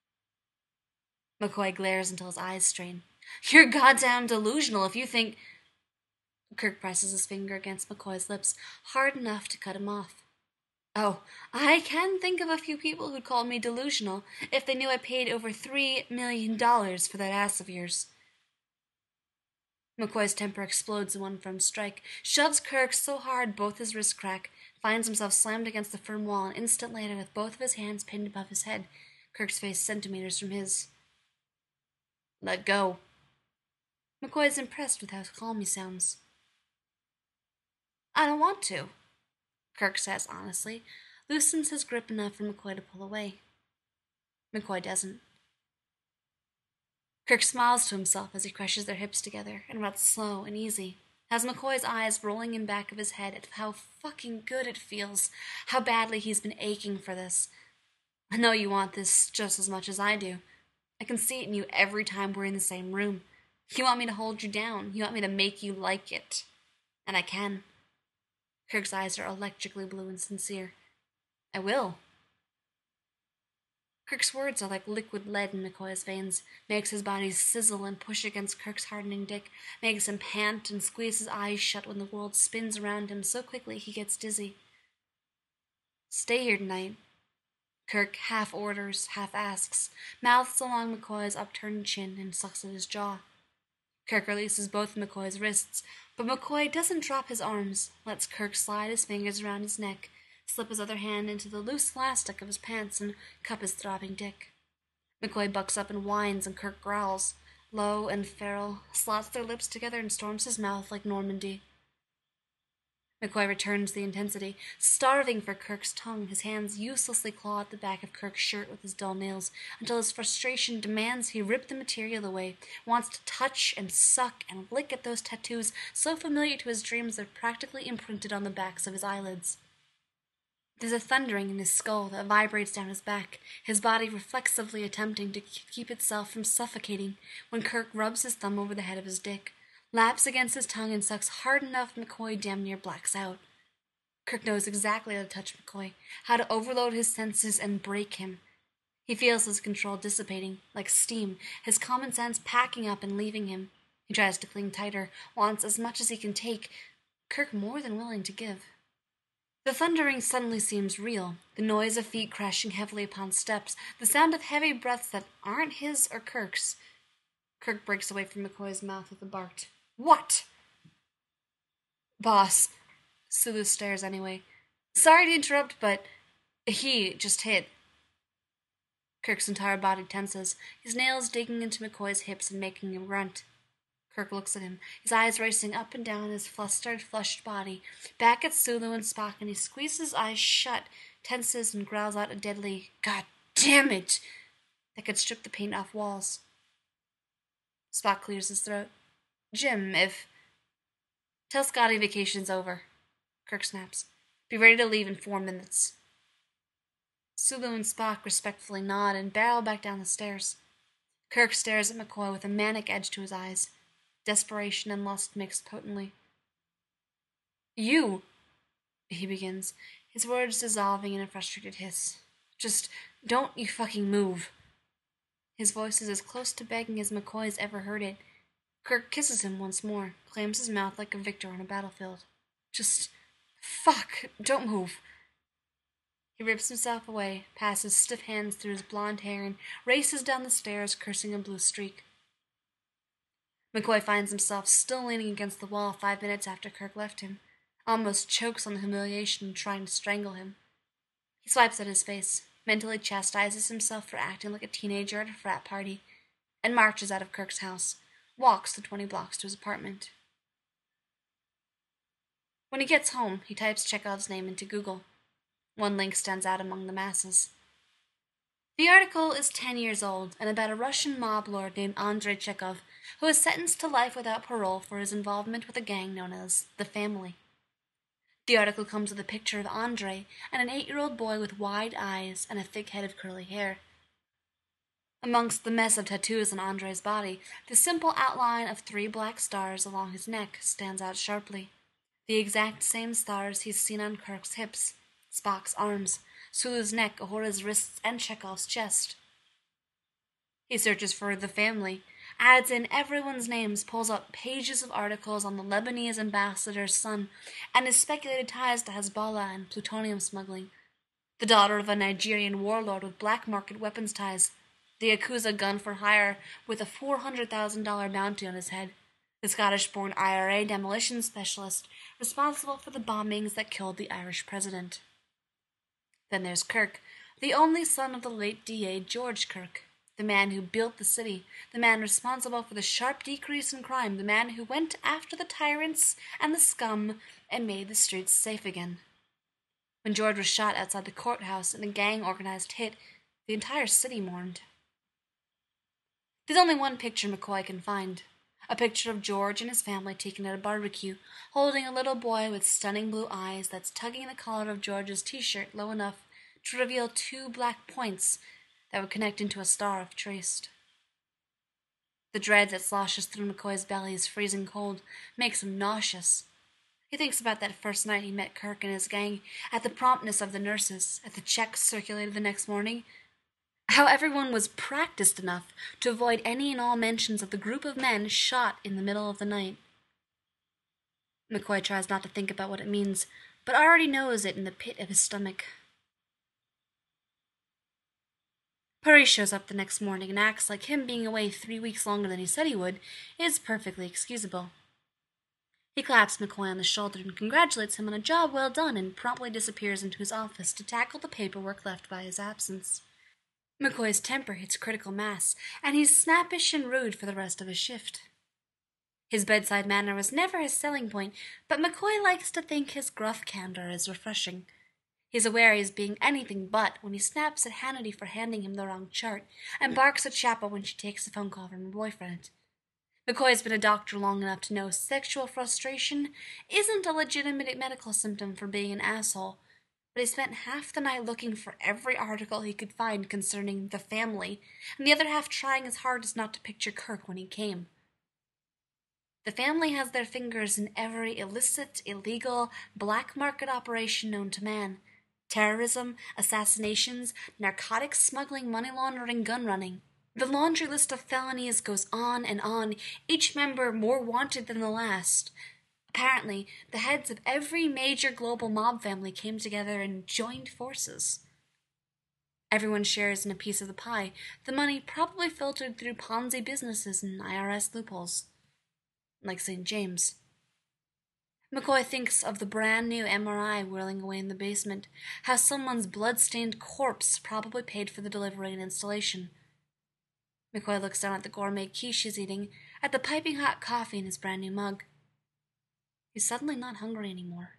McCoy glares until his eyes strain. "You're goddamn delusional if you think—" Kirk presses his finger against McCoy's lips, hard enough to cut him off. "Oh, I can think of a few people who'd call me delusional if they knew I paid over $3 million for that ass of yours." McCoy's temper explodes in one firm strike, shoves Kirk so hard both his wrists crack, finds himself slammed against the firm wall an instant later with both of his hands pinned above his head, Kirk's face centimeters from his. "Let go." McCoy's impressed with how calm he sounds. "I don't want to," Kirk says honestly, loosens his grip enough for McCoy to pull away. McCoy doesn't. Kirk smiles to himself as he crushes their hips together and runs slow and easy, has McCoy's eyes rolling in back of his head at how fucking good it feels, how badly he's been aching for this. "I know you want this just as much as I do. I can see it in you every time we're in the same room. You want me to hold you down. You want me to make you like it. And I can." Kirk's eyes are electrically blue and sincere. "I will." Kirk's words are like liquid lead in McCoy's veins, makes his body sizzle and push against Kirk's hardening dick, makes him pant and squeeze his eyes shut when the world spins around him so quickly he gets dizzy. Stay here tonight. Kirk half orders, half asks, mouths along McCoy's upturned chin and sucks at his jaw. Kirk releases both of McCoy's wrists, but McCoy doesn't drop his arms, lets Kirk slide his fingers around his neck, slip his other hand into the loose elastic of his pants, and cup his throbbing dick. McCoy bucks up and whines, and Kirk growls, low and feral, slots their lips together and storms his mouth like Normandy. McCoy returns the intensity, starving for Kirk's tongue. His hands uselessly claw at the back of Kirk's shirt with his dull nails, until his frustration demands he rip the material away, wants to touch and suck and lick at those tattoos so familiar to his dreams they're practically imprinted on the backs of his eyelids. There's a thundering in his skull that vibrates down his back, his body reflexively attempting to keep itself from suffocating when Kirk rubs his thumb over the head of his dick, laps against his tongue, and sucks hard enough McCoy damn near blacks out. Kirk knows exactly how to touch McCoy, how to overload his senses and break him. He feels his control dissipating, like steam, his common sense packing up and leaving him. He tries to cling tighter, wants as much as he can take, Kirk more than willing to give. The thundering suddenly seems real, the noise of feet crashing heavily upon steps, the sound of heavy breaths that aren't his or Kirk's. Kirk breaks away from McCoy's mouth with a barked, "What?" "Boss," Sulu stares anyway. "Sorry to interrupt, but he just hit." Kirk's entire body tenses, his nails digging into McCoy's hips and making him grunt. Kirk looks at him, his eyes racing up and down his flustered, flushed body, back at Sulu and Spock, and he squeezes his eyes shut, tenses, and growls out a deadly, "God damn it!" that could strip the paint off walls. Spock clears his throat. "Jim, Tell Scotty vacation's over," Kirk snaps. "Be ready to leave in 4 minutes." Sulu and Spock respectfully nod and barrel back down the stairs. Kirk stares at McCoy with a manic edge to his eyes. Desperation and lust mixed potently. "You," he begins, his words dissolving in a frustrated hiss. "Just don't you fucking move." His voice is as close to begging as McCoy's ever heard it. Kirk kisses him once more, clams his mouth like a victor on a battlefield. "Just fuck, don't move." He rips himself away, passes stiff hands through his blonde hair, and races down the stairs, cursing a blue streak. McCoy finds himself still leaning against the wall 5 minutes after Kirk left him, almost chokes on the humiliation trying to strangle him. He swipes at his face, mentally chastises himself for acting like a teenager at a frat party, and marches out of Kirk's house, walks the 20 blocks to his apartment. When he gets home, he types Chekhov's name into Google. One link stands out among the masses. The article is 10 years old and about a Russian mob lord named Andrei Chekhov, who is sentenced to life without parole for his involvement with a gang known as the Family. The article comes with a picture of Andrei and an 8-year-old boy with wide eyes and a thick head of curly hair. Amongst the mess of tattoos on Andrei's body, the simple outline of 3 black stars along his neck stands out sharply. The exact same stars he's seen on Kirk's hips, Spock's arms, Sulu's neck, Uhura's wrists, and Chekhov's chest. He searches for the Family, adds in everyone's names, pulls up pages of articles on the Lebanese ambassador's son and his speculated ties to Hezbollah and plutonium smuggling, the daughter of a Nigerian warlord with black market weapons ties, the Yakuza gun for hire with a $400,000 bounty on his head, the Scottish-born IRA demolition specialist responsible for the bombings that killed the Irish president. Then there's Kirk, the only son of the late DA George Kirk, the man who built the city, the man responsible for the sharp decrease in crime, the man who went after the tyrants and the scum and made the streets safe again. When George was shot outside the courthouse in a gang-organized hit, the entire city mourned. There's only one picture McCoy can find. A picture of George and his family taken at a barbecue, holding a little boy with stunning blue eyes that's tugging the collar of George's t-shirt low enough to reveal 2 black points that would connect into a star if traced. The dread that sloshes through McCoy's belly is freezing cold, makes him nauseous. He thinks about that first night he met Kirk and his gang, at the promptness of the nurses, at the checks circulated the next morning. How everyone was practiced enough to avoid any and all mentions of the group of men shot in the middle of the night. McCoy tries not to think about what it means, but already knows it in the pit of his stomach. Puri shows up the next morning and acts like him being away 3 weeks longer than he said he would is perfectly excusable. He claps McCoy on the shoulder and congratulates him on a job well done and promptly disappears into his office to tackle the paperwork left by his absence. McCoy's temper hits critical mass, and he's snappish and rude for the rest of his shift. His bedside manner was never his selling point, but McCoy likes to think his gruff candor is refreshing. He's aware he is being anything but when he snaps at Hannity for handing him the wrong chart, and barks at Chapel when she takes a phone call from her boyfriend. McCoy's been a doctor long enough to know sexual frustration isn't a legitimate medical symptom for being an asshole, but he spent half the night looking for every article he could find concerning the family, and the other half trying his hardest not to picture Kirk when he came. The family has their fingers in every illicit, illegal, black market operation known to man. Terrorism, assassinations, narcotics smuggling, money laundering, gun running. The laundry list of felonies goes on and on, each member more wanted than the last. Apparently, the heads of every major global mob family came together and joined forces. Everyone shares in a piece of the pie, the money probably filtered through Ponzi businesses and IRS loopholes. Like St. James. McCoy thinks of the brand new MRI whirling away in the basement, how someone's blood-stained corpse probably paid for the delivery and installation. McCoy looks down at the gourmet quiche he's eating, at the piping hot coffee in his brand new mug. He's suddenly not hungry anymore.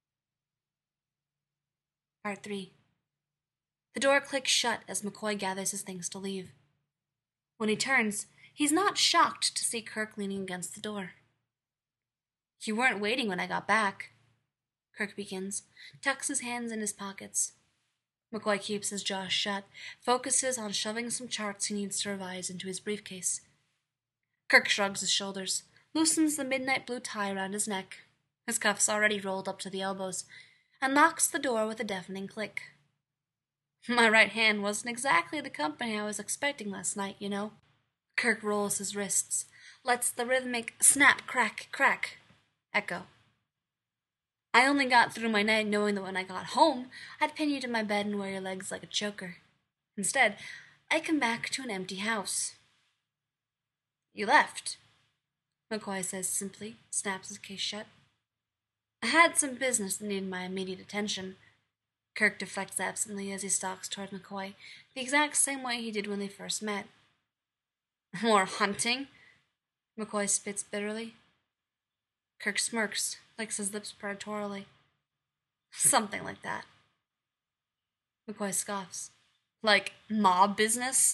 Part 3. The door clicks shut as McCoy gathers his things to leave. When he turns, he's not shocked to see Kirk leaning against the door. "You weren't waiting when I got back," Kirk begins, tucks his hands in his pockets. McCoy keeps his jaw shut, focuses on shoving some charts he needs to revise into his briefcase. Kirk shrugs his shoulders, loosens the midnight blue tie around his neck, his cuffs already rolled up to the elbows, and locks the door with a deafening click. "My right hand wasn't exactly the company I was expecting last night, you know." Kirk rolls his wrists, lets the rhythmic snap, crack, crack echo. "I only got through my night knowing that when I got home, I'd pin you to my bed and wear your legs like a choker. Instead, I come back to an empty house." "You left," McCoy says simply, snaps his case shut. "I had some business that needed my immediate attention." Kirk deflects absently as he stalks toward McCoy, the exact same way he did when they first met. "More hunting?" McCoy spits bitterly. Kirk smirks, licks his lips predatorily. "Something like that." McCoy scoffs. "Like mob business?"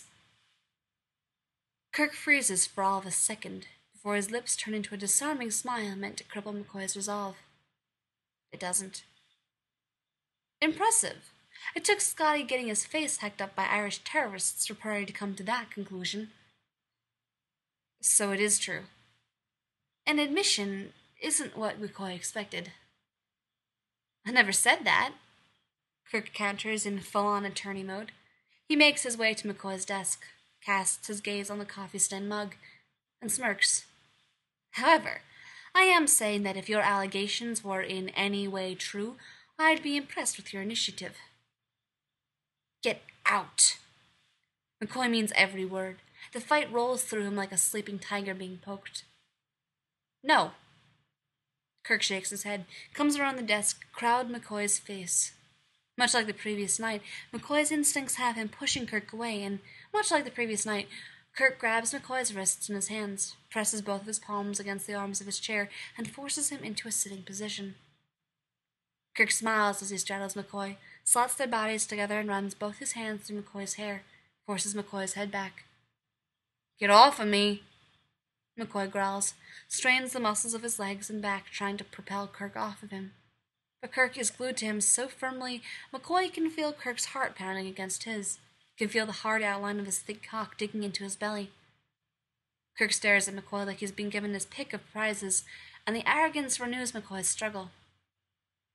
Kirk freezes for all of a second before his lips turn into a disarming smile meant to cripple McCoy's resolve. It doesn't. Impressive. It took Scotty getting his face hacked up by Irish terrorists for Purry to come to that conclusion. "So it is true." An admission isn't what McCoy expected. "I never said that." Kirk counters in full-on attorney mode. He makes his way to McCoy's desk, casts his gaze on the coffee-stand mug, and smirks. "However, I am saying that if your allegations were in any way true, I'd be impressed with your initiative." "Get out." McCoy means every word. The fight rolls through him like a sleeping tiger being poked. "No." Kirk shakes his head, comes around the desk, crowd McCoy's face. Much like the previous night, McCoy's instincts have him pushing Kirk away, and much like the previous night, Kirk grabs McCoy's wrists in his hands, presses both of his palms against the arms of his chair, and forces him into a sitting position. Kirk smiles as he straddles McCoy, slots their bodies together and runs both his hands through McCoy's hair, forces McCoy's head back. "Get off of me," McCoy growls, strains the muscles of his legs and back, trying to propel Kirk off of him. But Kirk is glued to him so firmly, McCoy can feel Kirk's heart pounding against his, can feel the hard outline of his thick cock digging into his belly. Kirk stares at McCoy like he's been given his pick of prizes, and the arrogance renews McCoy's struggle.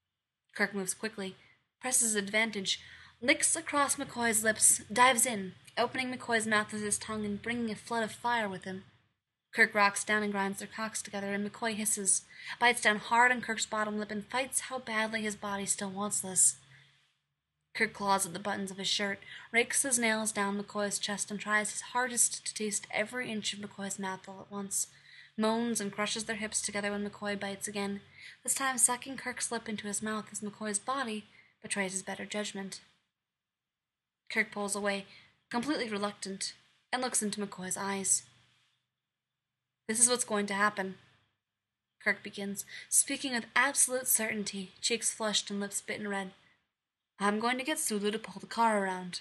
Kirk moves quickly, presses advantage, licks across McCoy's lips, dives in, opening McCoy's mouth with his tongue and bringing a flood of fire with him. Kirk rocks down and grinds their cocks together, and McCoy hisses, bites down hard on Kirk's bottom lip, and fights how badly his body still wants this. Kirk claws at the buttons of his shirt, rakes his nails down McCoy's chest, and tries his hardest to taste every inch of McCoy's mouth all at once. Moans and crushes their hips together when McCoy bites again, this time sucking Kirk's lip into his mouth as McCoy's body betrays his better judgment. Kirk pulls away, completely reluctant, and looks into McCoy's eyes. "This is what's going to happen," Kirk begins, speaking with absolute certainty, cheeks flushed and lips bitten red. "I'm going to get Sulu to pull the car around."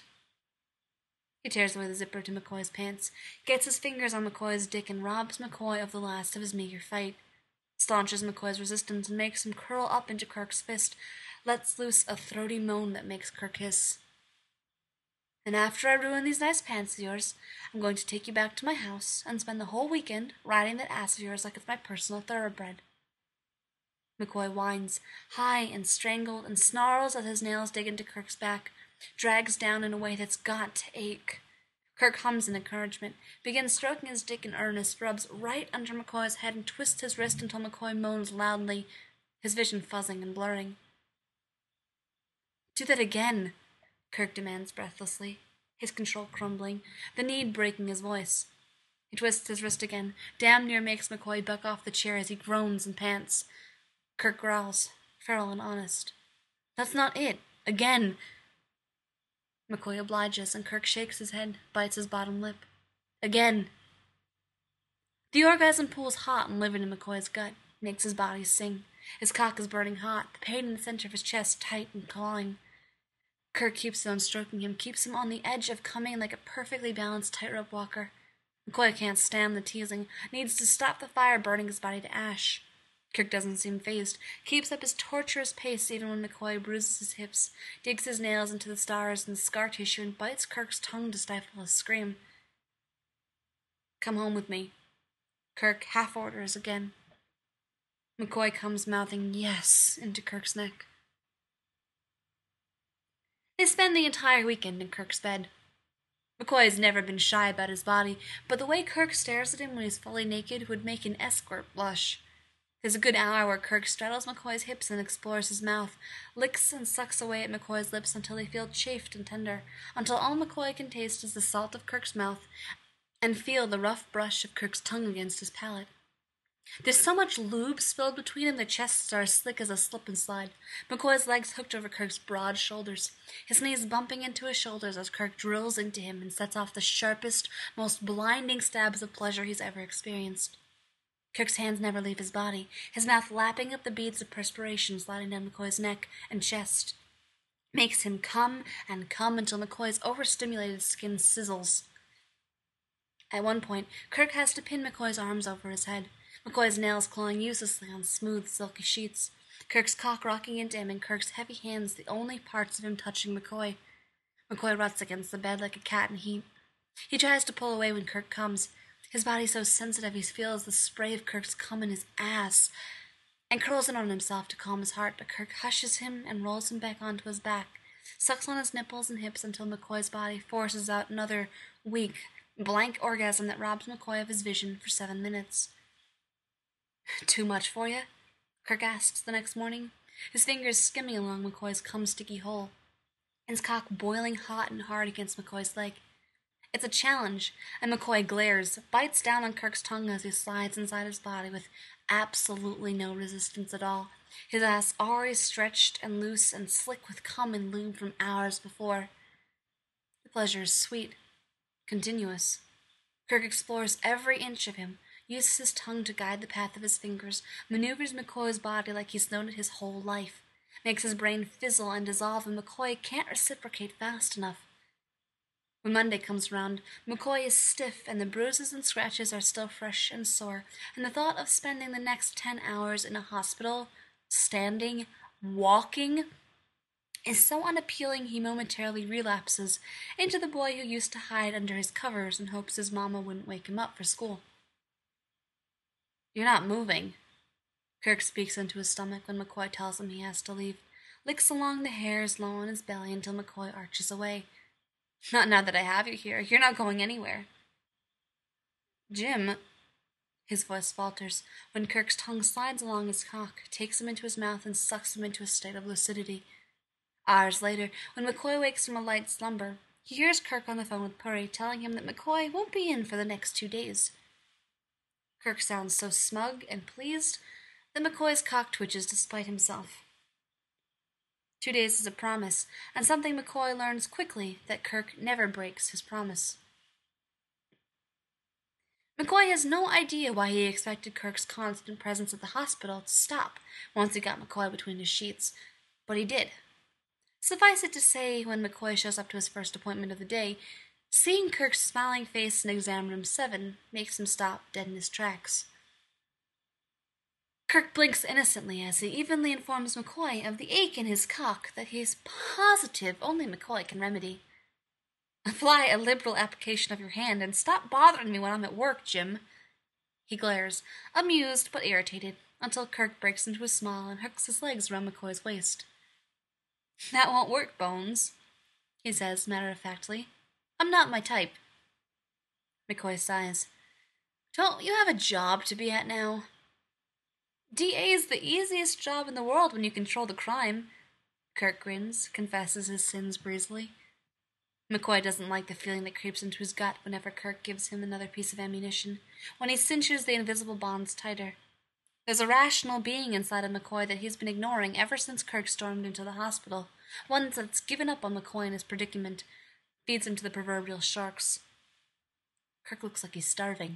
He tears away the zipper to McCoy's pants, gets his fingers on McCoy's dick, and robs McCoy of the last of his meager fight, staunches McCoy's resistance, and makes him curl up into Kirk's fist, lets loose a throaty moan that makes Kirk hiss. "And after I ruin these nice pants of yours, I'm going to take you back to my house and spend the whole weekend riding that ass of yours like it's my personal thoroughbred." McCoy whines, high and strangled, and snarls as his nails dig into Kirk's back, drags down in a way that's got to ache. Kirk hums in encouragement, begins stroking his dick in earnest, rubs right under McCoy's head, and twists his wrist until McCoy moans loudly, his vision fuzzing and blurring. "Do that again," Kirk demands breathlessly, his control crumbling, the need breaking his voice. He twists his wrist again, damn near makes McCoy buck off the chair as he groans and pants. Kirk growls, feral and honest. "That's not it. Again." McCoy obliges, and Kirk shakes his head, bites his bottom lip. "Again." The orgasm pools hot and livid in McCoy's gut, makes his body sing. His cock is burning hot, the pain in the center of his chest tight and clawing. Kirk keeps on stroking him, keeps him on the edge of coming like a perfectly balanced tightrope walker. McCoy can't stand the teasing, needs to stop the fire burning his body to ash. Kirk doesn't seem fazed, keeps up his torturous pace even when McCoy bruises his hips, digs his nails into the stars and the scar tissue, and bites Kirk's tongue to stifle a scream. "Come home with me," Kirk half orders again. McCoy comes mouthing "yes" into Kirk's neck. They spend the entire weekend in Kirk's bed. McCoy has never been shy about his body, but the way Kirk stares at him when he's fully naked would make an escort blush. There's a good hour where Kirk straddles McCoy's hips and explores his mouth, licks and sucks away at McCoy's lips until they feel chafed and tender, until all McCoy can taste is the salt of Kirk's mouth and feel the rough brush of Kirk's tongue against his palate. There's so much lube spilled between them, the chests are as slick as a slip and slide. McCoy's legs hooked over Kirk's broad shoulders, his knees bumping into his shoulders as Kirk drills into him and sets off the sharpest, most blinding stabs of pleasure he's ever experienced. Kirk's hands never leave his body, his mouth lapping up the beads of perspiration sliding down McCoy's neck and chest. Makes him come and come until McCoy's overstimulated skin sizzles. At one point, Kirk has to pin McCoy's arms over his head, McCoy's nails clawing uselessly on smooth, silky sheets, Kirk's cock rocking into him, and Kirk's heavy hands the only parts of him touching McCoy. McCoy rots against the bed like a cat in heat. He tries to pull away when Kirk comes, his body so sensitive he feels the spray of Kirk's cum in his ass, and curls in on himself to calm his heart, but Kirk hushes him and rolls him back onto his back, sucks on his nipples and hips until McCoy's body forces out another weak, blank orgasm that robs McCoy of his vision for 7 minutes. "Too much for you?" Kirk asks the next morning, his fingers skimming along McCoy's cum-sticky hole, his cock boiling hot and hard against McCoy's leg. It's a challenge, and McCoy glares, bites down on Kirk's tongue as he slides inside his body with absolutely no resistance at all, his ass already stretched and loose and slick with cum and lube from hours before. The pleasure is sweet, continuous. Kirk explores every inch of him, uses his tongue to guide the path of his fingers, maneuvers McCoy's body like he's known it his whole life, makes his brain fizzle and dissolve, and McCoy can't reciprocate fast enough. When Monday comes around, McCoy is stiff and the bruises and scratches are still fresh and sore, and the thought of spending the next 10 hours in a hospital, standing, walking, is so unappealing he momentarily relapses into the boy who used to hide under his covers in hopes his mama wouldn't wake him up for school. "You're not moving," Kirk speaks into his stomach when McCoy tells him he has to leave, licks along the hairs low on his belly until McCoy arches away. Not now that I have you here. You're not going anywhere. Jim, his voice falters when Kirk's tongue slides along his cock, takes him into his mouth, and sucks him into a state of lucidity. Hours later, when McCoy wakes from a light slumber, he hears Kirk on the phone with Purry, telling him that McCoy won't be in for the next 2 days. Kirk sounds so smug and pleased that McCoy's cock twitches despite himself. 2 days is a promise, and something McCoy learns quickly, that Kirk never breaks his promise. McCoy has no idea why he expected Kirk's constant presence at the hospital to stop once he got McCoy between his sheets, but he did. Suffice it to say, when McCoy shows up to his first appointment of the day, seeing Kirk's smiling face in exam room 7 makes him stop dead in his tracks. Kirk blinks innocently as he evenly informs McCoy of the ache in his cock that he is positive only McCoy can remedy. Apply a liberal application of your hand and stop bothering me when I'm at work, Jim. He glares, amused but irritated, until Kirk breaks into a smile and hooks his legs around McCoy's waist. That won't work, Bones, he says matter-of-factly. I'm not my type. McCoy sighs. Don't you have a job to be at now? DA is the easiest job in the world when you control the crime. Kirk grins, confesses his sins breezily. McCoy doesn't like the feeling that creeps into his gut whenever Kirk gives him another piece of ammunition, when he cinches the invisible bonds tighter. There's a rational being inside of McCoy that he's been ignoring ever since Kirk stormed into the hospital, one that's given up on McCoy and his predicament, feeds him to the proverbial sharks. Kirk looks like he's starving.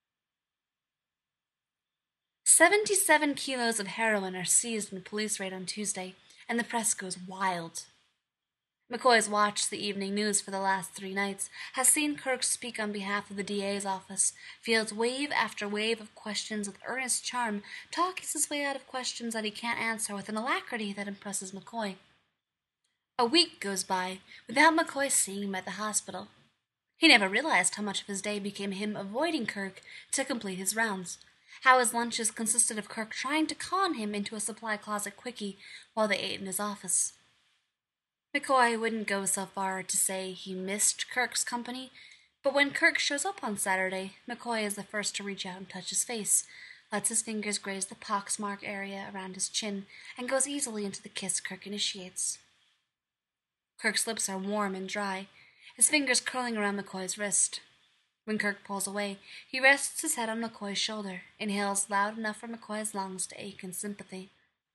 77 kilos of heroin are seized in a police raid on Tuesday, and the press goes wild. McCoy's watched the evening news for the last 3 nights, has seen Kirk speak on behalf of the DA's office, fields wave after wave of questions with earnest charm, talks his way out of questions that he can't answer with an alacrity that impresses McCoy. A week goes by without McCoy seeing him at the hospital. He never realized how much of his day became him avoiding Kirk to complete his rounds, how his lunches consisted of Kirk trying to con him into a supply closet quickie while they ate in his office. McCoy wouldn't go so far to say he missed Kirk's company, but when Kirk shows up on Saturday, McCoy is the first to reach out and touch his face, lets his fingers graze the poxmark area around his chin, and goes easily into the kiss Kirk initiates. Kirk's lips are warm and dry, his fingers curling around McCoy's wrist. When Kirk pulls away, he rests his head on McCoy's shoulder, inhales loud enough for McCoy's lungs to ache in sympathy.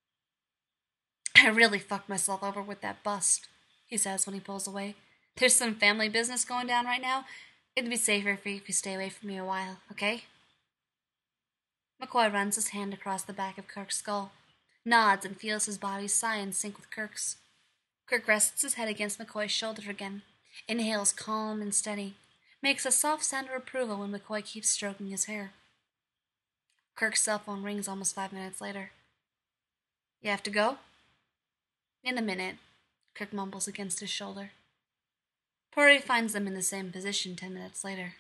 I really fucked myself over with that bust, he says when he pulls away. There's some family business going down right now. It'd be safer for you if you stay away from me a while, okay? McCoy runs his hand across the back of Kirk's skull, nods and feels his body sigh in sync with Kirk's. Kirk rests his head against McCoy's shoulder again, inhales calm and steady, makes a soft sound of approval when McCoy keeps stroking his hair. Kirk's cell phone rings almost 5 minutes later. You have to go? In a minute, Kirk mumbles against his shoulder. Purry finds them in the same position 10 minutes later.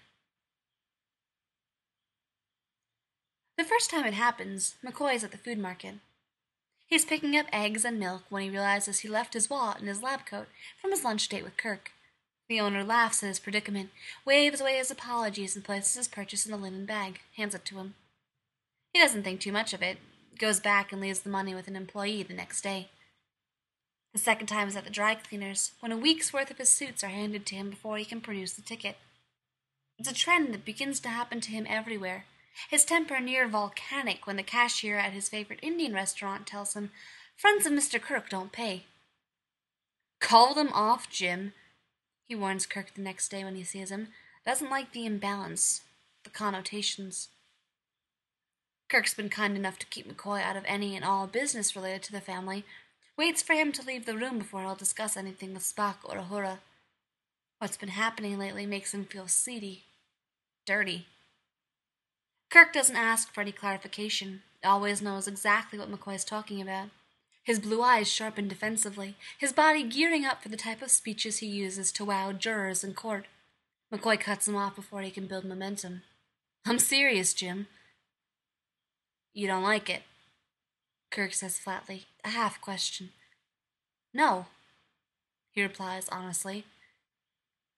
The first time it happens, McCoy is at the food market. He's picking up eggs and milk when he realizes he left his wallet in his lab coat from his lunch date with Kirk. The owner laughs at his predicament, waves away his apologies, and places his purchase in a linen bag, hands it to him. He doesn't think too much of it, goes back and leaves the money with an employee the next day. The second time is at the dry cleaners, when a week's worth of his suits are handed to him before he can produce the ticket. It's a trend that begins to happen to him everywhere. His temper near volcanic when the cashier at his favorite Indian restaurant tells him, "Friends of Mr. Kirk don't pay." "Call them off, Jim," he warns Kirk the next day when he sees him. Doesn't like the imbalance, the connotations. Kirk's been kind enough to keep McCoy out of any and all business related to the family, waits for him to leave the room before he'll discuss anything with Spock or Uhura. What's been happening lately makes him feel seedy, dirty. Kirk doesn't ask for any clarification, always knows exactly what McCoy's talking about. His blue eyes sharpen defensively, his body gearing up for the type of speeches he uses to wow jurors in court. McCoy cuts him off before he can build momentum. "I'm serious, Jim." "You don't like it?" Kirk says flatly, a half question. "No," he replies honestly.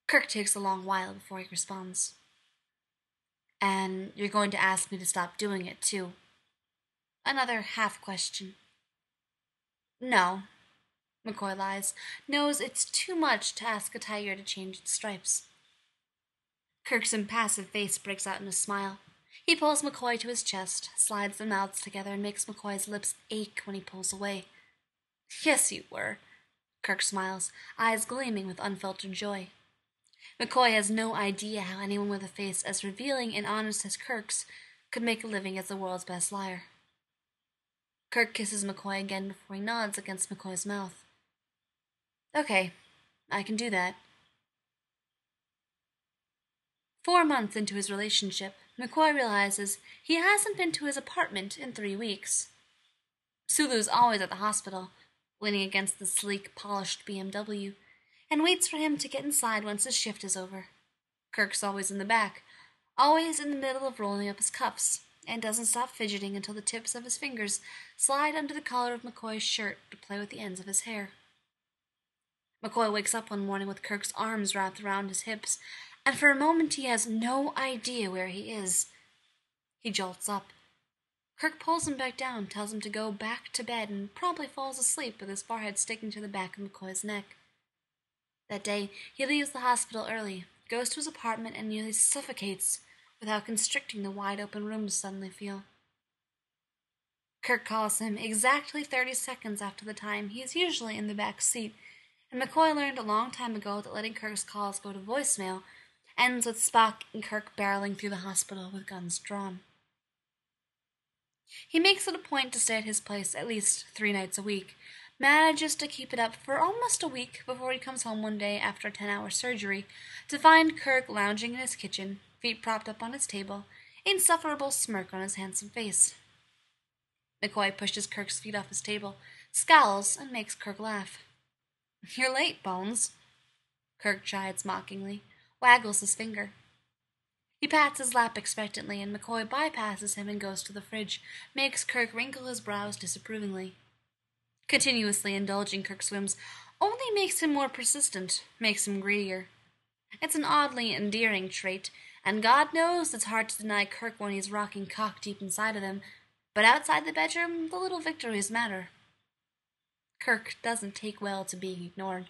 Kirk takes a long while before he responds. And you're going to ask me to stop doing it, too. Another half question. No, McCoy lies, knows it's too much to ask a tiger to change its stripes. Kirk's impassive face breaks out in a smile. He pulls McCoy to his chest, slides their mouths together, and makes McCoy's lips ache when he pulls away. Yes, you were. Kirk smiles, eyes gleaming with unfiltered joy. McCoy has no idea how anyone with a face as revealing and honest as Kirk's could make a living as the world's best liar. Kirk kisses McCoy again before he nods against McCoy's mouth. Okay, I can do that. 4 months into his relationship, McCoy realizes he hasn't been to his apartment in 3 weeks. Sulu's always at the hospital, leaning against the sleek, polished BMW, and waits for him to get inside once his shift is over. Kirk's always in the back, always in the middle of rolling up his cuffs, and doesn't stop fidgeting until the tips of his fingers slide under the collar of McCoy's shirt to play with the ends of his hair. McCoy wakes up one morning with Kirk's arms wrapped around his hips, and for a moment he has no idea where he is. He jolts up. Kirk pulls him back down, tells him to go back to bed, and promptly falls asleep with his forehead sticking to the back of McCoy's neck. That day, he leaves the hospital early, goes to his apartment, and nearly suffocates with how constricting the wide-open rooms suddenly feel. Kirk calls him exactly 30 seconds after the time he is usually in the back seat, and McCoy learned a long time ago that letting Kirk's calls go to voicemail ends with Spock and Kirk barreling through the hospital with guns drawn. He makes it a point to stay at his place at least 3 nights a week, manages to keep it up for almost a week before he comes home one day after a 10-hour surgery to find Kirk lounging in his kitchen, feet propped up on his table, insufferable smirk on his handsome face. McCoy pushes Kirk's feet off his table, scowls, and makes Kirk laugh. You're late, Bones. Kirk chides mockingly, waggles his finger. He pats his lap expectantly, and McCoy bypasses him and goes to the fridge, makes Kirk wrinkle his brows disapprovingly. Continuously indulging Kirk's whims only makes him more persistent, makes him greedier. It's an oddly endearing trait, and God knows it's hard to deny Kirk when he's rocking cock deep inside of him, but outside the bedroom, the little victories matter. Kirk doesn't take well to being ignored.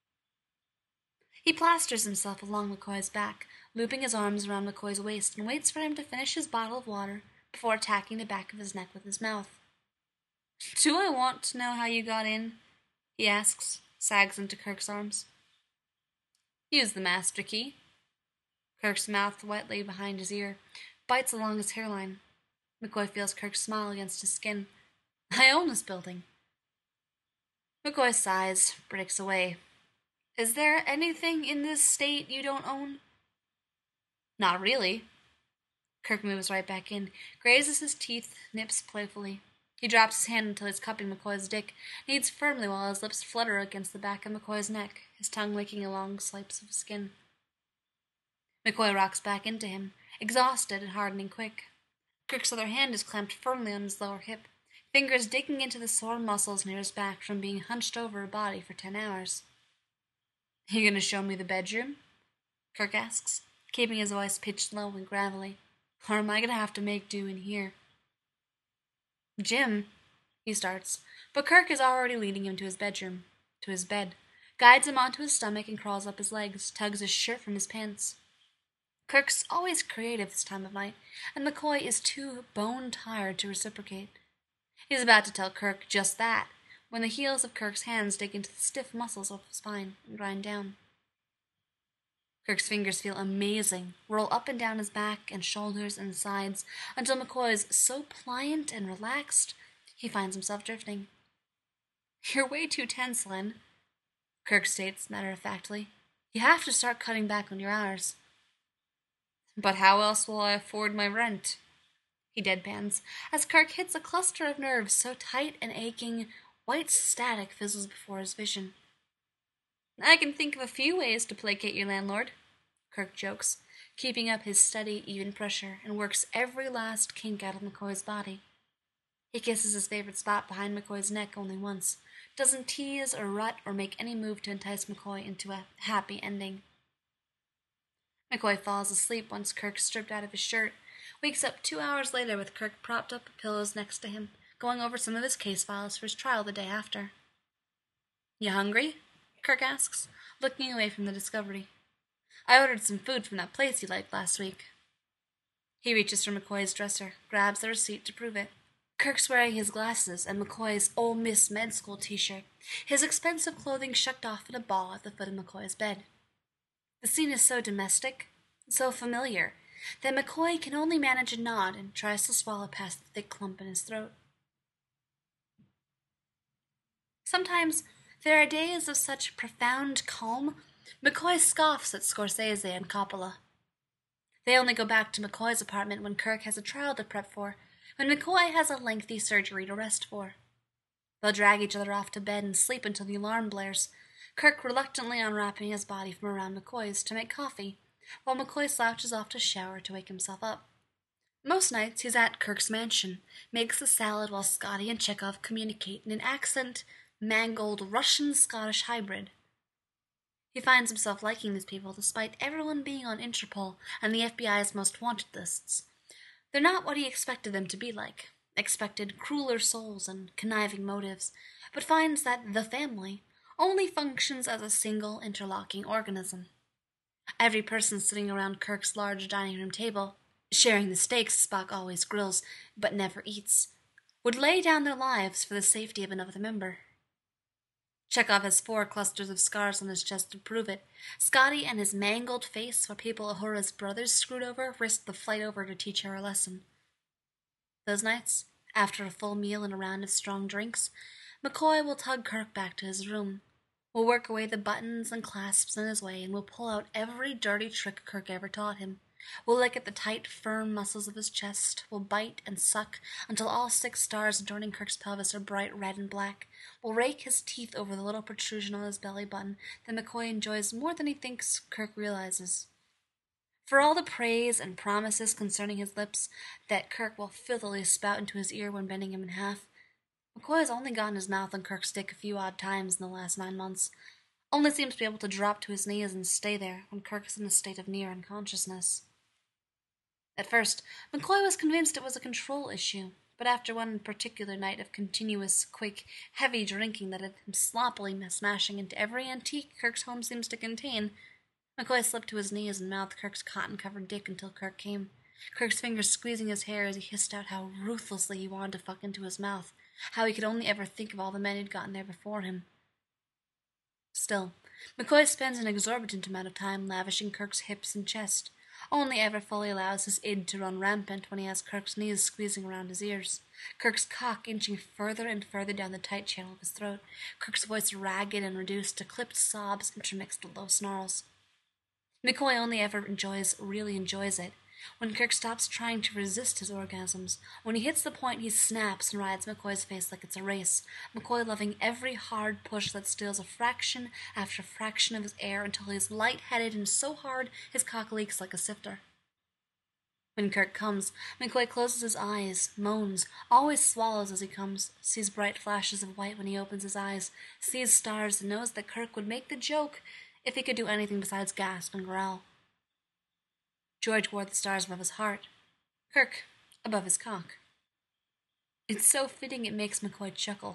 He plasters himself along McCoy's back, looping his arms around McCoy's waist, and waits for him to finish his bottle of water before attacking the back of his neck with his mouth. Do I want to know how you got in? He asks, sags into Kirk's arms. Use the master key. Kirk's mouth wetly behind his ear, bites along his hairline. McCoy feels Kirk's smile against his skin. I own this building. McCoy sighs, breaks away. Is there anything in this state you don't own? Not really. Kirk moves right back in, grazes his teeth, nips playfully. He drops his hand until he's cupping McCoy's dick, kneads firmly while his lips flutter against the back of McCoy's neck, his tongue licking along slopes of his skin. McCoy rocks back into him, exhausted and hardening quick. Kirk's other hand is clamped firmly on his lower hip, fingers digging into the sore muscles near his back from being hunched over a body for 10 hours. You gonna show me the bedroom? Kirk asks, keeping his voice pitched low and gravelly. Or am I gonna have to make do in here? Jim, he starts, but Kirk is already leading him to his bedroom, to his bed, guides him onto his stomach and crawls up his legs, tugs his shirt from his pants. Kirk's always creative this time of night, and McCoy is too bone-tired to reciprocate. He's about to tell Kirk just that, when the heels of Kirk's hands dig into the stiff muscles of his spine and grind down. Kirk's fingers feel amazing, roll up and down his back and shoulders and sides, until McCoy's so pliant and relaxed, he finds himself drifting. You're way too tense, Len, Kirk states matter-of-factly. You have to start cutting back on your hours. But how else will I afford my rent? He deadpans, as Kirk hits a cluster of nerves so tight and aching, white static fizzles before his vision. I can think of a few ways to placate your landlord, Kirk jokes, keeping up his steady, even pressure, and works every last kink out of McCoy's body. He kisses his favorite spot behind McCoy's neck only once, doesn't tease or rut or make any move to entice McCoy into a happy ending. McCoy falls asleep once Kirk's stripped out of his shirt, wakes up 2 hours later with Kirk propped up with pillows next to him, going over some of his case files for his trial the day after. "You hungry?" Kirk asks, looking away from the discovery. "I ordered some food from that place you liked last week." He reaches for McCoy's dresser, grabs the receipt to prove it. Kirk's wearing his glasses and McCoy's Ole Miss Med School t-shirt, his expensive clothing shucked off in a ball at the foot of McCoy's bed. The scene is so domestic, so familiar, that McCoy can only manage a nod and tries to swallow past the thick clump in his throat. Sometimes there are days of such profound calm, McCoy scoffs at Scorsese and Coppola. They only go back to McCoy's apartment when Kirk has a trial to prep for, when McCoy has a lengthy surgery to rest for. They'll drag each other off to bed and sleep until the alarm blares, Kirk reluctantly unwrapping his body from around McCoy's to make coffee, while McCoy slouches off to shower to wake himself up. Most nights he's at Kirk's mansion, makes a salad while Scotty and Chekhov communicate in an accent-mangled Russian-Scottish hybrid. He finds himself liking these people despite everyone being on Interpol and the FBI's most wanted lists. They're not what he expected them to be like, expected crueler souls and conniving motives, but finds that the family only functions as a single interlocking organism. Every person sitting around Kirk's large dining room table, sharing the steaks Spock always grills but never eats, would lay down their lives for the safety of another member. Chekhov has 4 clusters of scars on his chest to prove it. Scotty and his mangled face where people Uhura's brothers screwed over risked the flight over to teach her a lesson. Those nights, after a full meal and a round of strong drinks, McCoy will tug Kirk back to his room. We'll work away the buttons and clasps in his way, and we'll pull out every dirty trick Kirk ever taught him. We'll lick at the tight, firm muscles of his chest. We'll bite and suck until all 6 stars adorning Kirk's pelvis are bright red and black. We'll rake his teeth over the little protrusion on his belly button that McCoy enjoys more than he thinks Kirk realizes. For all the praise and promises concerning his lips that Kirk will filthily spout into his ear when bending him in half, McCoy has only gotten his mouth on Kirk's dick a few odd times in the last 9 months. Only seems to be able to drop to his knees and stay there when Kirk is in a state of near unconsciousness. At first, McCoy was convinced it was a control issue, but after one particular night of continuous, quick, heavy drinking that had him sloppily smashing into every antique Kirk's home seems to contain, McCoy slipped to his knees and mouthed Kirk's cotton-covered dick until Kirk came, Kirk's fingers squeezing his hair as he hissed out how ruthlessly he wanted to fuck into his mouth, how he could only ever think of all the men who'd gotten there before him. Still, McCoy spends an exorbitant amount of time lavishing Kirk's hips and chest, only ever fully allows his id to run rampant when he has Kirk's knees squeezing around his ears, Kirk's cock inching further and further down the tight channel of his throat, Kirk's voice ragged and reduced to clipped sobs intermixed with low snarls. McCoy only ever really enjoys it, when Kirk stops trying to resist his orgasms. When he hits the point, he snaps and rides McCoy's face like it's a race, McCoy loving every hard push that steals a fraction after fraction of his air until he is light-headed and so hard his cock leaks like a sifter. When Kirk comes, McCoy closes his eyes, moans, always swallows as he comes, sees bright flashes of white when he opens his eyes, sees stars, and knows that Kirk would make the joke if he could do anything besides gasp and growl. George wore the stars above his heart, Kirk above his cock. It's so fitting it makes McCoy chuckle.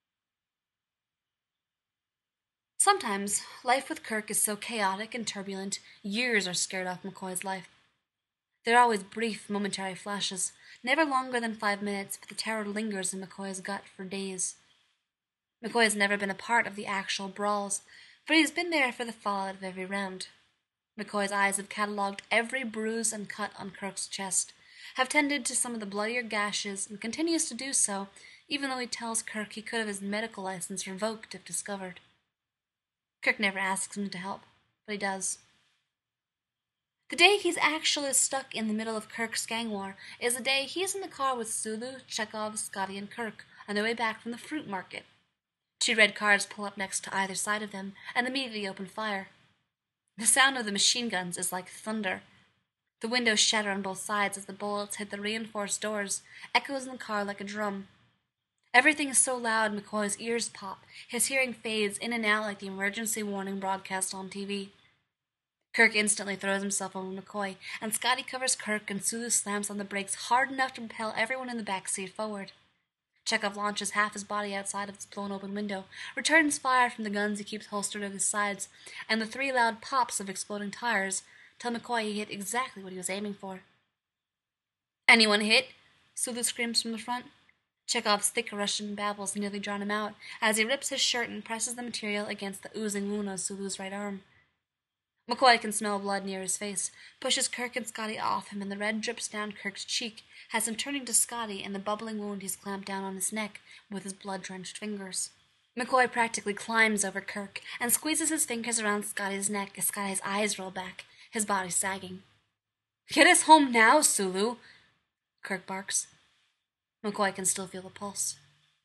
Sometimes, life with Kirk is so chaotic and turbulent, years are scared off McCoy's life. There are always brief, momentary flashes, never longer than 5 minutes, but the terror lingers in McCoy's gut for days. McCoy has never been a part of the actual brawls, but he's been there for the fallout of every round. McCoy's eyes have catalogued every bruise and cut on Kirk's chest, have tended to some of the bloodier gashes, and continues to do so, even though he tells Kirk he could have his medical license revoked if discovered. Kirk never asks him to help, but he does. The day he's actually stuck in the middle of Kirk's gang war is the day he's in the car with Sulu, Chekhov, Scotty, and Kirk on their way back from the fruit market. 2 red cars pull up next to either side of them and immediately open fire. The sound of the machine guns is like thunder. The windows shatter on both sides as the bullets hit the reinforced doors, echoes in the car like a drum. Everything is so loud McCoy's ears pop, his hearing fades in and out like the emergency warning broadcast on TV. Kirk instantly throws himself over McCoy, and Scotty covers Kirk, and Sulu slams on the brakes hard enough to propel everyone in the back seat forward. Chekhov launches half his body outside of its blown-open window, returns fire from the guns he keeps holstered at his sides, and the 3 loud pops of exploding tires tell McCoy he hit exactly what he was aiming for. "Anyone hit?" Sulu screams from the front. Chekhov's thick Russian babbles nearly drown him out as he rips his shirt and presses the material against the oozing wound on Sulu's right arm. McCoy can smell blood near his face, pushes Kirk and Scotty off him, and the red drips down Kirk's cheek, has him turning to Scotty and the bubbling wound he's clamped down on his neck with his blood-drenched fingers. McCoy practically climbs over Kirk and squeezes his fingers around Scotty's neck as Scotty's eyes roll back, his body sagging. "Get us home now, Sulu!" Kirk barks. McCoy can still feel the pulse.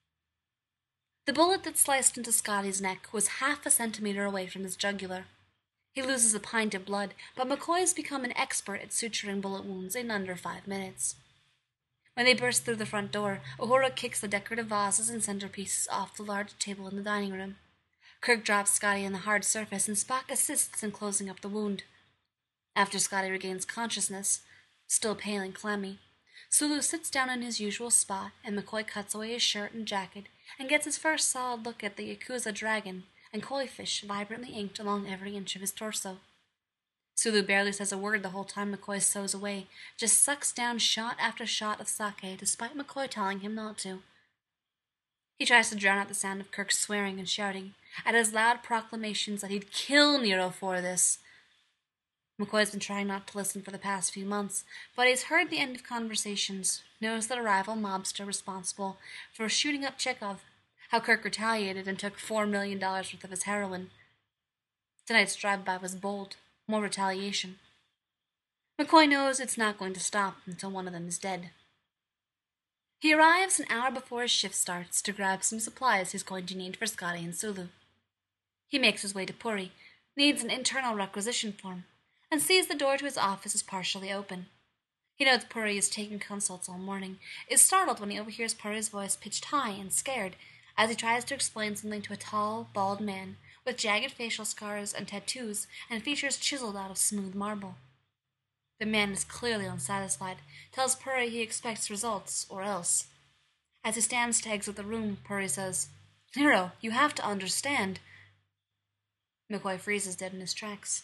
The bullet that sliced into Scotty's neck was half a centimeter away from his jugular. He loses a pint of blood, but McCoy's become an expert at suturing bullet wounds in under 5 minutes. When they burst through the front door, Uhura kicks the decorative vases and centerpieces off the large table in the dining room. Kirk drops Scotty on the hard surface, and Spock assists in closing up the wound. After Scotty regains consciousness, still pale and clammy, Sulu sits down in his usual spot, and McCoy cuts away his shirt and jacket and gets his first solid look at the Yakuza dragon and koi fish vibrantly inked along every inch of his torso. Sulu barely says a word the whole time McCoy sews away, just sucks down shot after shot of sake despite McCoy telling him not to. He tries to drown out the sound of Kirk swearing and shouting, at his loud proclamations that he'd kill Nero for this. McCoy's been trying not to listen for the past few months, but he's heard the end of conversations, knows that a rival mobster responsible for shooting up Chekhov, how Kirk retaliated and took $4 million worth of his heroin. Tonight's drive-by was bold, more retaliation. McCoy knows it's not going to stop until one of them is dead. He arrives an hour before his shift starts to grab some supplies he's going to need for Scotty and Sulu. He makes his way to Puri, needs an internal requisition form, and sees the door to his office is partially open. He knows Puri is taking consults all morning, is startled when he overhears Puri's voice pitched high and scared as he tries to explain something to a tall, bald man with jagged facial scars and tattoos and features chiseled out of smooth marble. The man is clearly unsatisfied, tells Puri he expects results, or else. As he stands to exit the room, Puri says, "Nero, you have to understand." McCoy freezes dead in his tracks.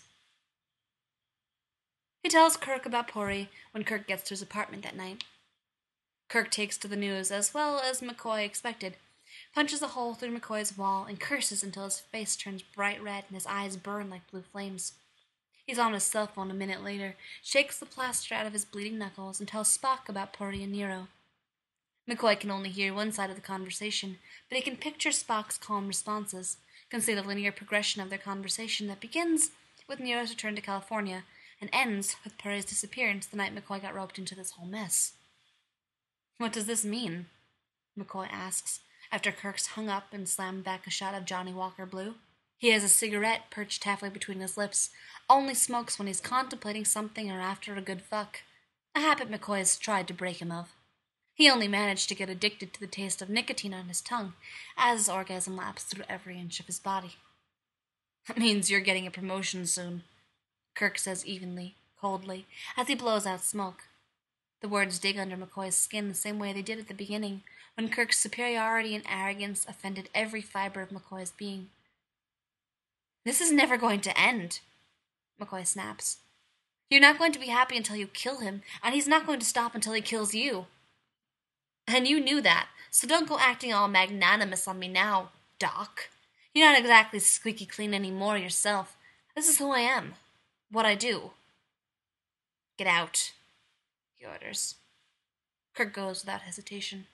He tells Kirk about Puri when Kirk gets to his apartment that night. Kirk takes to the news as well as McCoy expected, punches a hole through McCoy's wall, and curses until his face turns bright red and his eyes burn like blue flames. He's on his cell phone a minute later, shakes the plaster out of his bleeding knuckles, and tells Spock about Puri and Nero. McCoy can only hear one side of the conversation, but he can picture Spock's calm responses, can see the linear progression of their conversation that begins with Nero's return to California and ends with Puri's disappearance the night McCoy got roped into this whole mess. "What does this mean?" McCoy asks, after Kirk's hung up and slammed back a shot of Johnny Walker Blue. He has a cigarette perched halfway between his lips, only smokes when he's contemplating something or after a good fuck, a habit McCoy has tried to break him of. He only managed to get addicted to the taste of nicotine on his tongue, as his orgasm laps through every inch of his body. "That means you're getting a promotion soon," Kirk says evenly, coldly, as he blows out smoke. The words dig under McCoy's skin the same way they did at the beginning, when Kirk's superiority and arrogance offended every fiber of McCoy's being. "This is never going to end," McCoy snaps. "You're not going to be happy until you kill him, and he's not going to stop until he kills you. And you knew that, so don't go acting all magnanimous on me now, Doc. You're not exactly squeaky clean anymore yourself. This is who I am. What I do." "Get out," he orders. Kirk goes without hesitation.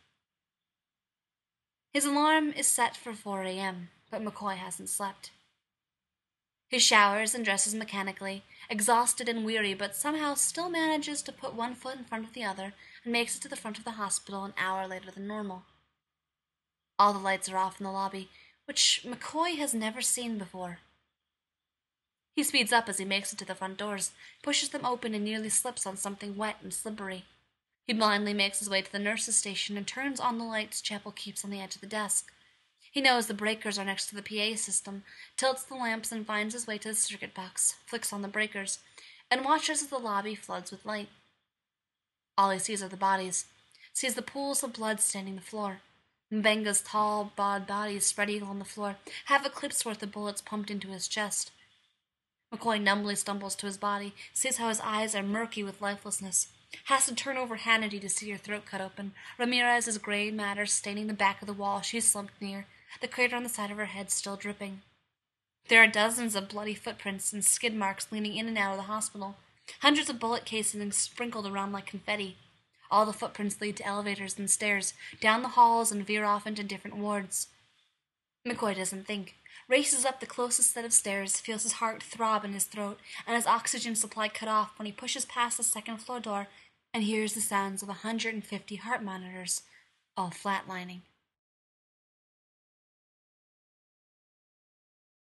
His alarm is set for 4 a.m., but McCoy hasn't slept. He showers and dresses mechanically, exhausted and weary, but somehow still manages to put one foot in front of the other and makes it to the front of the hospital an hour later than normal. All the lights are off in the lobby, which McCoy has never seen before. He speeds up as he makes it to the front doors, pushes them open, and nearly slips on something wet and slippery. He blindly makes his way to the nurse's station and turns on the lights Chapel keeps on the edge of the desk. He knows the breakers are next to the PA system, tilts the lamps and finds his way to the circuit box, flicks on the breakers, and watches as the lobby floods with light. All he sees are the bodies, sees the pools of blood staining the floor. Mbenga's tall, broad body is spread eagle on the floor, half a clip's worth of bullets pumped into his chest. McCoy numbly stumbles to his body, sees how his eyes are murky with lifelessness, has to turn over Hannity to see her throat cut open, Ramirez's gray matter staining the back of the wall she slumped near, the crater on the side of her head still dripping. There are dozens of bloody footprints and skid marks leaning in and out of the hospital, hundreds of bullet casings sprinkled around like confetti. All the footprints lead to elevators and stairs, down the halls and veer off into different wards. McCoy doesn't think. Races up the closest set of stairs, feels his heart throb in his throat, and his oxygen supply cut off when he pushes past the second-floor door and hears the sounds of 150 heart monitors, all flatlining.